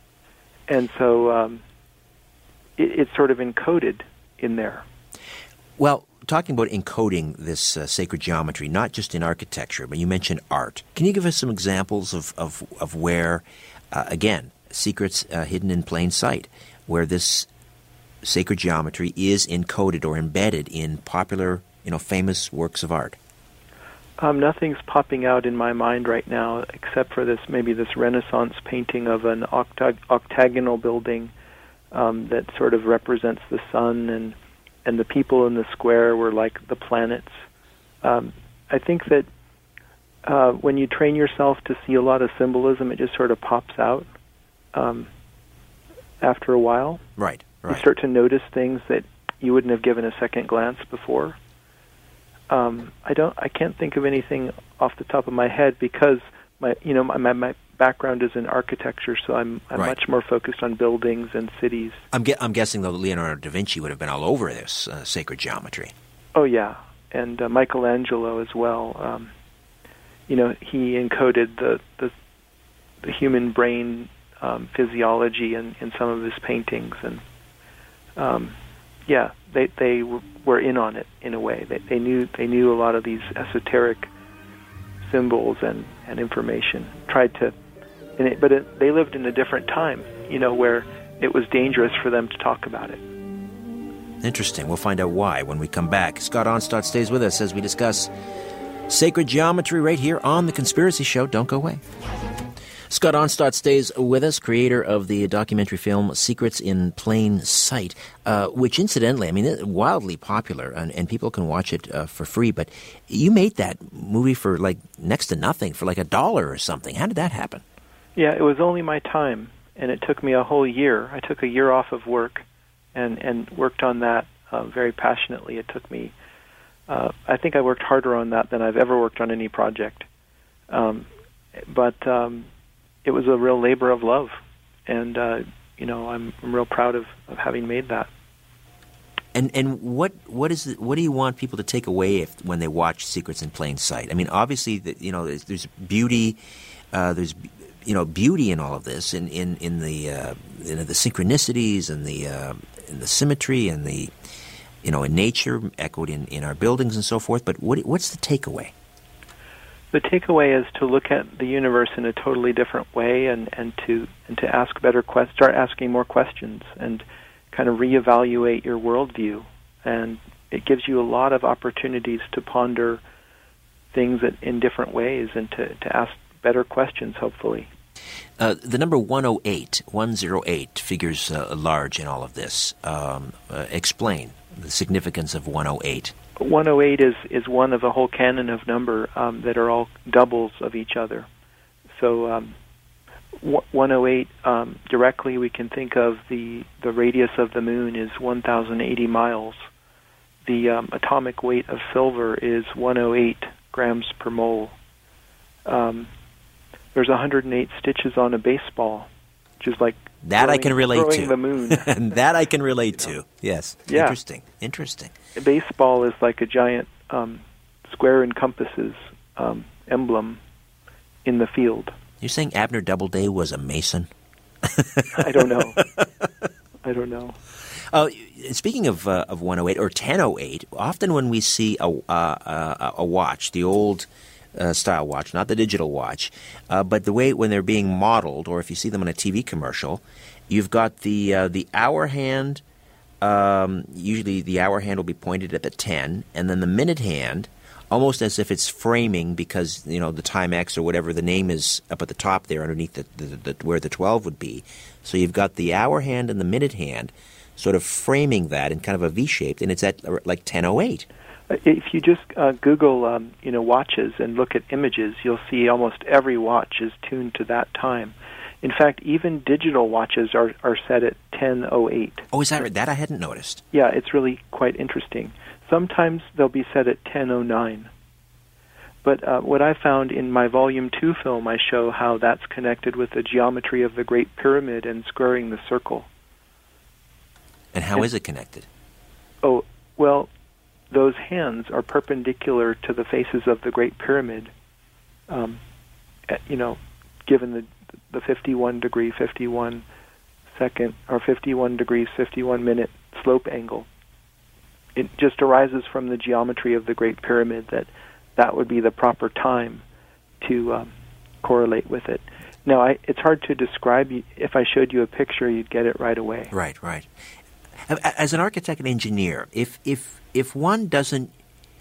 And so um, it, it's sort of encoded in there. Well, talking about encoding this uh, sacred geometry, not just in architecture, but you mentioned art. Can you give us some examples of, of, of where, uh, again, secrets uh, hidden in plain sight, where this sacred geometry is encoded or embedded in popular, you know, famous works of art? Um, nothing's popping out in my mind right now, except for this maybe this Renaissance painting of an octag- octagonal building um, that sort of represents the sun, and and the people in the square were like the planets. Um, I think that uh, when you train yourself to see a lot of symbolism, it just sort of pops out um, after a while. Right, right. You start to notice things that you wouldn't have given a second glance before. Um, I don't. I can't think of anything off the top of my head because my, you know, my my, my background is in architecture, so I'm I'm right. much more focused on buildings and cities. I'm ge- I'm guessing though Leonardo da Vinci would have been all over this uh, sacred geometry. Oh yeah, and uh, Michelangelo as well. Um, you know, he encoded the the, the human brain um, physiology in, in some of his paintings, and um, yeah, they they were in on it in a way. They they knew they knew a lot of these esoteric symbols and, and information. Tried to, and it, but it, they lived in a different time, you know, where it was dangerous for them to talk about it. Interesting. We'll find out why when we come back. Scott Onstott stays with us as we discuss sacred geometry right here on The Conspiracy Show. Don't go away. Scott Onstott stays with us, creator of the documentary film Secrets in Plain Sight, uh, which incidentally, I mean, it's wildly popular, and, and people can watch it uh, for free, but you made that movie for like next to nothing, for like a dollar or something. How did that happen? Yeah, it was only my time, and it took me a whole year. I took a year off of work and, and worked on that uh, very passionately. It took me, uh, I think I worked harder on that than I've ever worked on any project. Um, but... Um, It was a real labor of love, and uh, you know I'm, I'm real proud of, of having made that. And and what what is it, what do you want people to take away if, when they watch Secrets in Plain Sight? I mean, obviously, the, you know, there's, there's beauty, uh, there's you know beauty in all of this, in in in the uh, you know, the synchronicities and the uh, and the symmetry and the you know in nature echoed in, in our buildings and so forth. But what what's the takeaway? The takeaway is to look at the universe in a totally different way, and, and to and to ask better questions, start asking more questions, and kind of reevaluate your worldview. And it gives you a lot of opportunities to ponder things that, in different ways, and to, to ask better questions, hopefully. Uh, the number one oh eight, one oh eight figures uh, large in all of this. Um, uh, explain the significance of one oh eight. one oh eight is, is one of a whole canon of number um, that are all doubles of each other. So um, one oh eight, um, directly we can think of the, the radius of the moon is one thousand eighty miles. The um, atomic weight of silver is one hundred eight grams per mole. Um, there's one hundred eight stitches on a baseball, which is like that throwing, I can relate throwing to. the moon. That I can relate you know? to. Yes. Yeah. Interesting. Interesting. A baseball is like a giant um, square and compasses um, emblem in the field. You're saying Abner Doubleday was a Mason? I don't know. I don't know. Uh, speaking of uh, of one oh eight or ten oh eight, often when we see a uh, a watch, the old uh, style watch, not the digital watch, uh, but the way when they're being modeled, or if you see them in a T V commercial, you've got the uh, the hour hand. Um, usually, the hour hand will be pointed at the ten, and then the minute hand, almost as if it's framing because you know the Timex or whatever the name is up at the top there, underneath the, the, the where the twelve would be. So you've got the hour hand and the minute hand, sort of framing that in kind of a V shape, and it's at like ten oh eight. If you just uh, Google, um, you know, watches and look at images, you'll see almost every watch is tuned to that time. In fact, even digital watches are, are set at ten oh eight. Oh, is that right? That I hadn't noticed. Yeah, it's really quite interesting. Sometimes they'll be set at ten oh nine. But uh, what I found in my Volume two film, I show how that's connected with the geometry of the Great Pyramid and squaring the circle. And how and, is it connected? Oh, well, those hands are perpendicular to the faces of the Great Pyramid, um, you know, given the the fifty-one degree, fifty-one second, or fifty-one degrees, fifty-one minute slope angle. it just arises from the geometry of the Great Pyramid that that would be the proper time to um, correlate with it. Now, I, it's hard to describe. If I showed you a picture, you'd get it right away. Right, right. As an architect and engineer, if if if one doesn't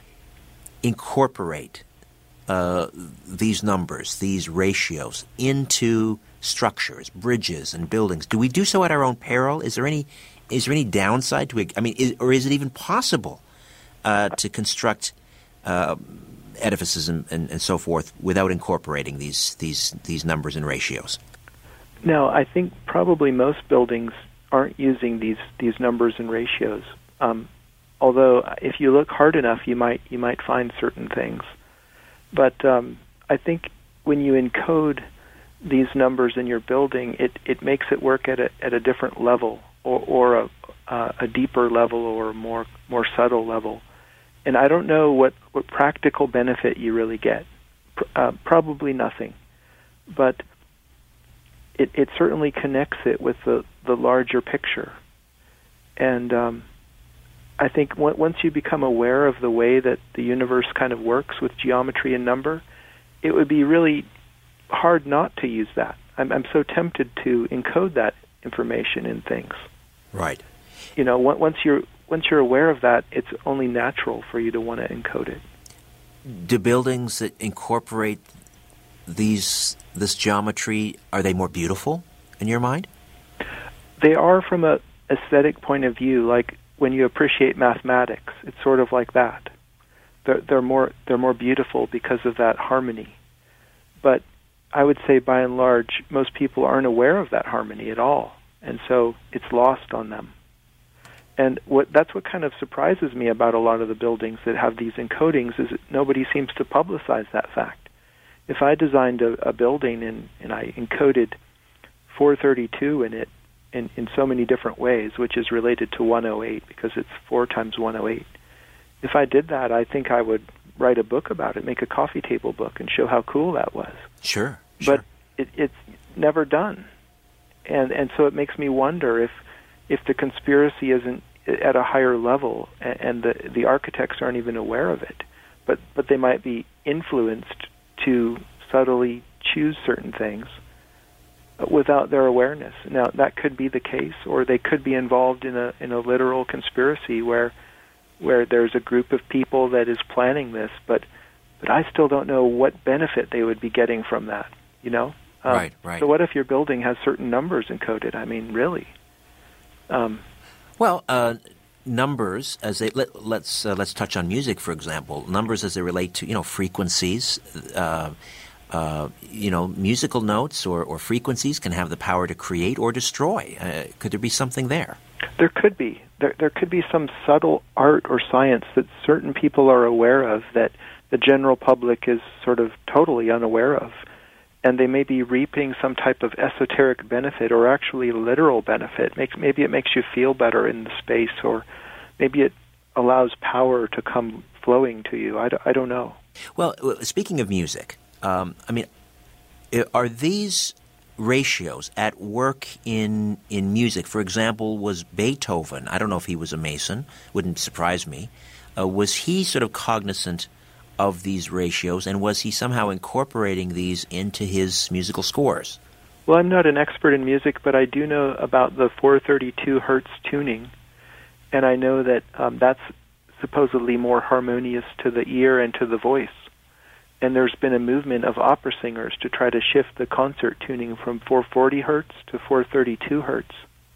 incorporate uh, these numbers, these ratios into structures, bridges, and buildings, do we do so at our own peril? Is there any is there any downside to it? I mean, is, or is it even possible uh, to construct uh, edifices and, and, and so forth without incorporating these these these numbers and ratios? No, I think probably most buildings aren't using these these numbers and ratios. Um, although, if you look hard enough, you might you might find certain things. But um, I think when you encode these numbers in your building, it, it makes it work at a at a different level, or, or a uh, a deeper level, or a more more subtle level. And I don't know what, what practical benefit you really get. Uh, probably nothing, but it it certainly connects it with the, the larger picture. And um, I think w- once you become aware of the way that the universe kind of works with geometry and number, it would be really hard not to use that. I'm, I'm so tempted to encode that information in things. Right. You know, once you're once you're aware of that, it's only natural for you to want to encode it. Do buildings that incorporate these this geometry, are they more beautiful in your mind? They are from a aesthetic point of view. Like when you appreciate mathematics, it's sort of like that. They're, they're more they're more beautiful because of that harmony. But I would say, by and large, most people aren't aware of that harmony at all, and so it's lost on them. And what that's what kind of surprises me about a lot of the buildings that have these encodings is that nobody seems to publicize that fact. If I designed a, a building and, and I encoded four thirty-two in it in, in so many different ways, which is related to one oh eight because it's four times one oh eight, if I did that, I think I would write a book about it, make a coffee table book, and show how cool that was. Sure, sure. But it, it's never done. And and so it makes me wonder if if the conspiracy isn't at a higher level, and the the architects aren't even aware of it, but but they might be influenced to subtly choose certain things without their awareness. Now that could be the case, or they could be involved in a in a literal conspiracy where where there's a group of people that is planning this, but but I still don't know what benefit they would be getting from that. You know, um, right, right. So what if your building has certain numbers encoded? I mean, really. Um, Well, uh, numbers as they let, let's uh, let's touch on music, for example. Numbers as they relate to you know frequencies. Uh, uh, you know, musical notes or, or frequencies can have the power to create or destroy. Uh, could there be something there? There could be. There there could be some subtle art or science that certain people are aware of that the general public is sort of totally unaware of. And they may be reaping some type of esoteric benefit or actually literal benefit. Makes, maybe it makes you feel better in the space, or maybe it allows power to come flowing to you. I, d- I don't know. Well, speaking of music, um, I mean, are these ratios at work in in music? For example, was Beethoven, I don't know if he was a Mason, wouldn't surprise me, uh, was he sort of cognizant of these ratios, and was he somehow incorporating these into his musical scores? Well, I'm not an expert in music, but I do know about the four thirty-two hertz tuning, and I know that um, that's supposedly more harmonious to the ear and to the voice. And there's been a movement of opera singers to try to shift the concert tuning from four forty hertz to four thirty-two hertz.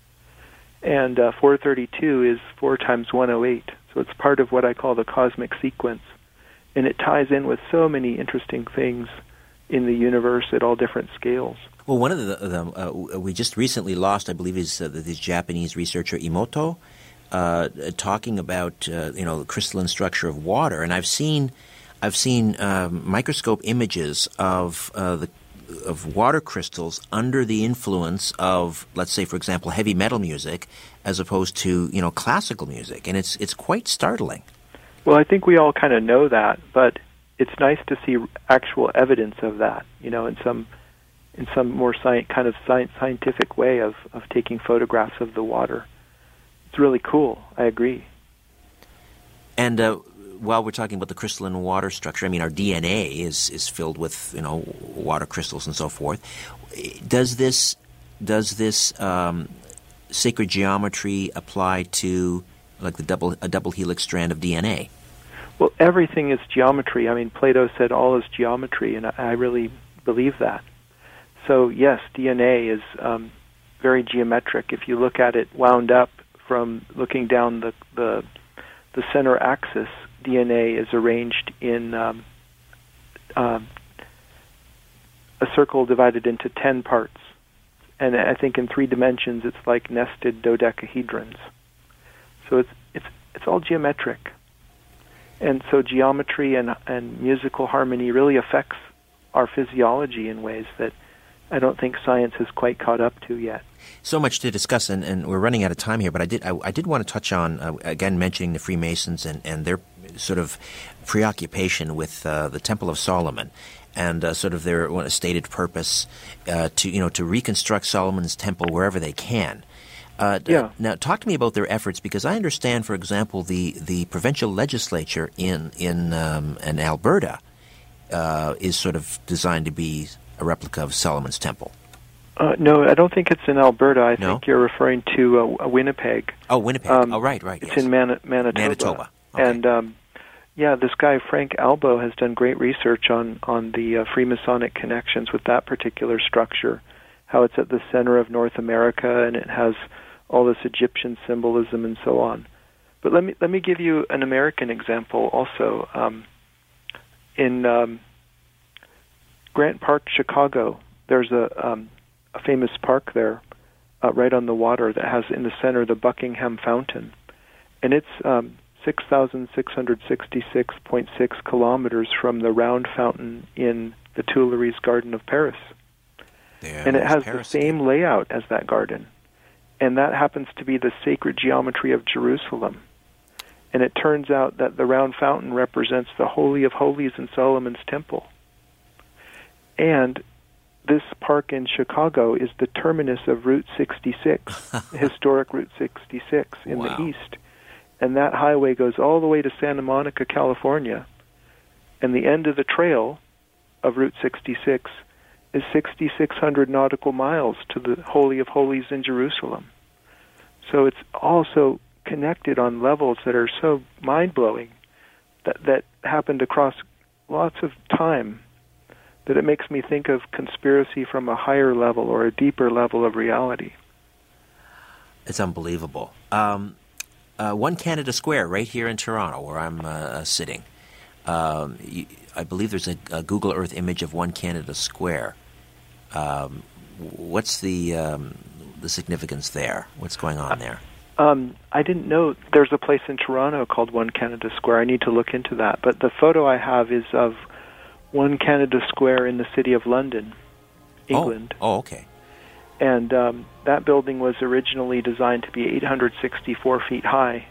And uh, four thirty-two is four times one oh eight, so it's part of what I call the cosmic sequence. And it ties in with so many interesting things in the universe at all different scales. Well, one of the, the uh, we just recently lost, I believe, is uh, this Japanese researcher Emoto, uh, talking about uh, you know the crystalline structure of water, and I've seen I've seen um, microscope images of uh, the of water crystals under the influence of, let's say, for example, heavy metal music, as opposed to you know classical music, and it's it's quite startling. Well, I think we all kind of know that, but it's nice to see actual evidence of that, you know, in some in some more sci- kind of science, scientific way of, of taking photographs of the water. It's really cool. I agree. And uh, while we're talking about the crystalline water structure, I mean, our D N A is, is filled with, you know, water crystals and so forth. Does this does this um, sacred geometry apply to like the double a double helix strand of D N A? Well, everything is geometry. I mean, Plato said all is geometry, and I really believe that. So yes, D N A is um, very geometric. If you look at it wound up from looking down the the, the center axis, D N A is arranged in um, uh, a circle divided into ten parts. And I think in three dimensions it's like nested dodecahedrons. So it's it's it's all geometric. And so geometry and and musical harmony really affects our physiology in ways that I don't think science has quite caught up to yet. So much to discuss, and, and we're running out of time here. But I did I, I did want to touch on uh, again mentioning the Freemasons and, and their sort of preoccupation with uh, the Temple of Solomon, and uh, sort of their uh, stated purpose uh, to you know to reconstruct Solomon's temple wherever they can. Uh, yeah. Now, talk to me about their efforts, because I understand, for example, the, the provincial legislature in in um, in Alberta uh, is sort of designed to be a replica of Solomon's temple. Uh, no, I don't think it's in Alberta. I no? think you're referring to uh, Winnipeg. Oh, Winnipeg. Um, oh, right, right. It's yes. in Mani- Manitoba. Manitoba. Okay. And um, yeah, this guy Frank Albo has done great research on on the uh, Freemasonic connections with that particular structure, how it's at the center of North America and it has all this Egyptian symbolism and so on. But let me let me give you an American example also. Um, in um, Grant Park, Chicago, there's a um, a famous park there, uh, right on the water, that has in the center the Buckingham Fountain, and it's um, six thousand six hundred sixty-six point six kilometers from the round fountain in the Tuileries Garden of Paris, There and it has Paris the same again. layout as that garden. And that happens to be the sacred geometry of Jerusalem. And it turns out that the round fountain represents the Holy of Holies in Solomon's temple. And this park in Chicago is the terminus of Route sixty-six, historic Route sixty-six in Wow. the east. And that highway goes all the way to Santa Monica, California. And the end of the trail of Route sixty-six is sixty-six hundred nautical miles to the Holy of Holies in Jerusalem. So it's also connected on levels that are so mind-blowing that, that happened across lots of time that it makes me think of conspiracy from a higher level or a deeper level of reality. It's unbelievable. Um, uh, One Canada Square, right here in Toronto, where I'm uh, sitting. Um, you, I believe there's a, a Google Earth image of One Canada Square. Um, what's the um, the significance there? What's going on there? Um, I didn't know there's a place in Toronto called One Canada Square. I need to look into that. But the photo I have is of One Canada Square in the city of London, England. Oh, oh okay. And um, that building was originally designed to be eight hundred sixty-four feet high,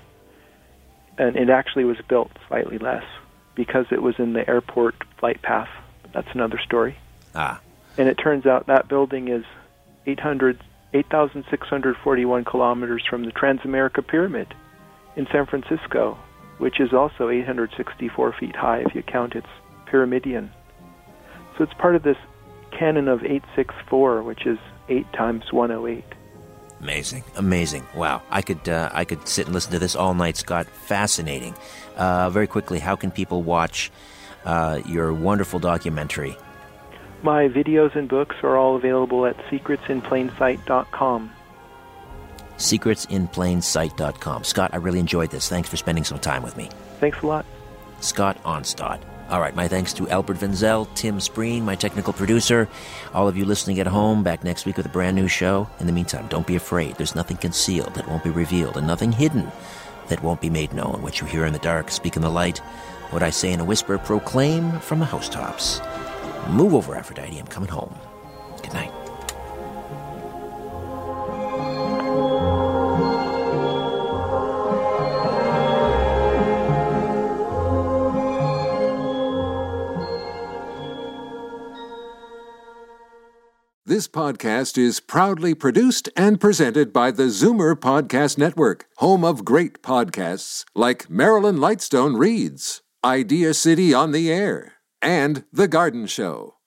and it actually was built slightly less because it was in the airport flight path. That's another story. Ah. And it turns out that building is eight thousand six hundred forty-one kilometers from the Transamerica Pyramid in San Francisco, which is also eight hundred sixty-four feet high if you count its pyramidion. So it's part of this canon of eight six four, which is eight times one oh eight. Amazing, amazing! Wow, I could uh, I could sit and listen to this all night, Scott. Fascinating. Uh, very quickly, how can people watch uh, your wonderful documentary? My videos and books are all available at secrets in plain sight dot com. secrets in plain sight dot com. Scott, I really enjoyed this. Thanks for spending some time with me. Thanks a lot. Scott Onstad. All right, my thanks to Albert Vinzel, Tim Spreen, my technical producer, all of you listening at home. Back next week with a brand new show. In the meantime, don't be afraid. There's nothing concealed that won't be revealed, and nothing hidden that won't be made known. What you hear in the dark, speak in the light. What I say in a whisper, proclaim from the housetops. Move over, Aphrodite. I'm coming home. Good night. This This podcast is proudly produced and presented by the Zoomer Podcast Network, home of great podcasts like Marilyn Lightstone Reads, Idea City on the Air, and The Garden Show.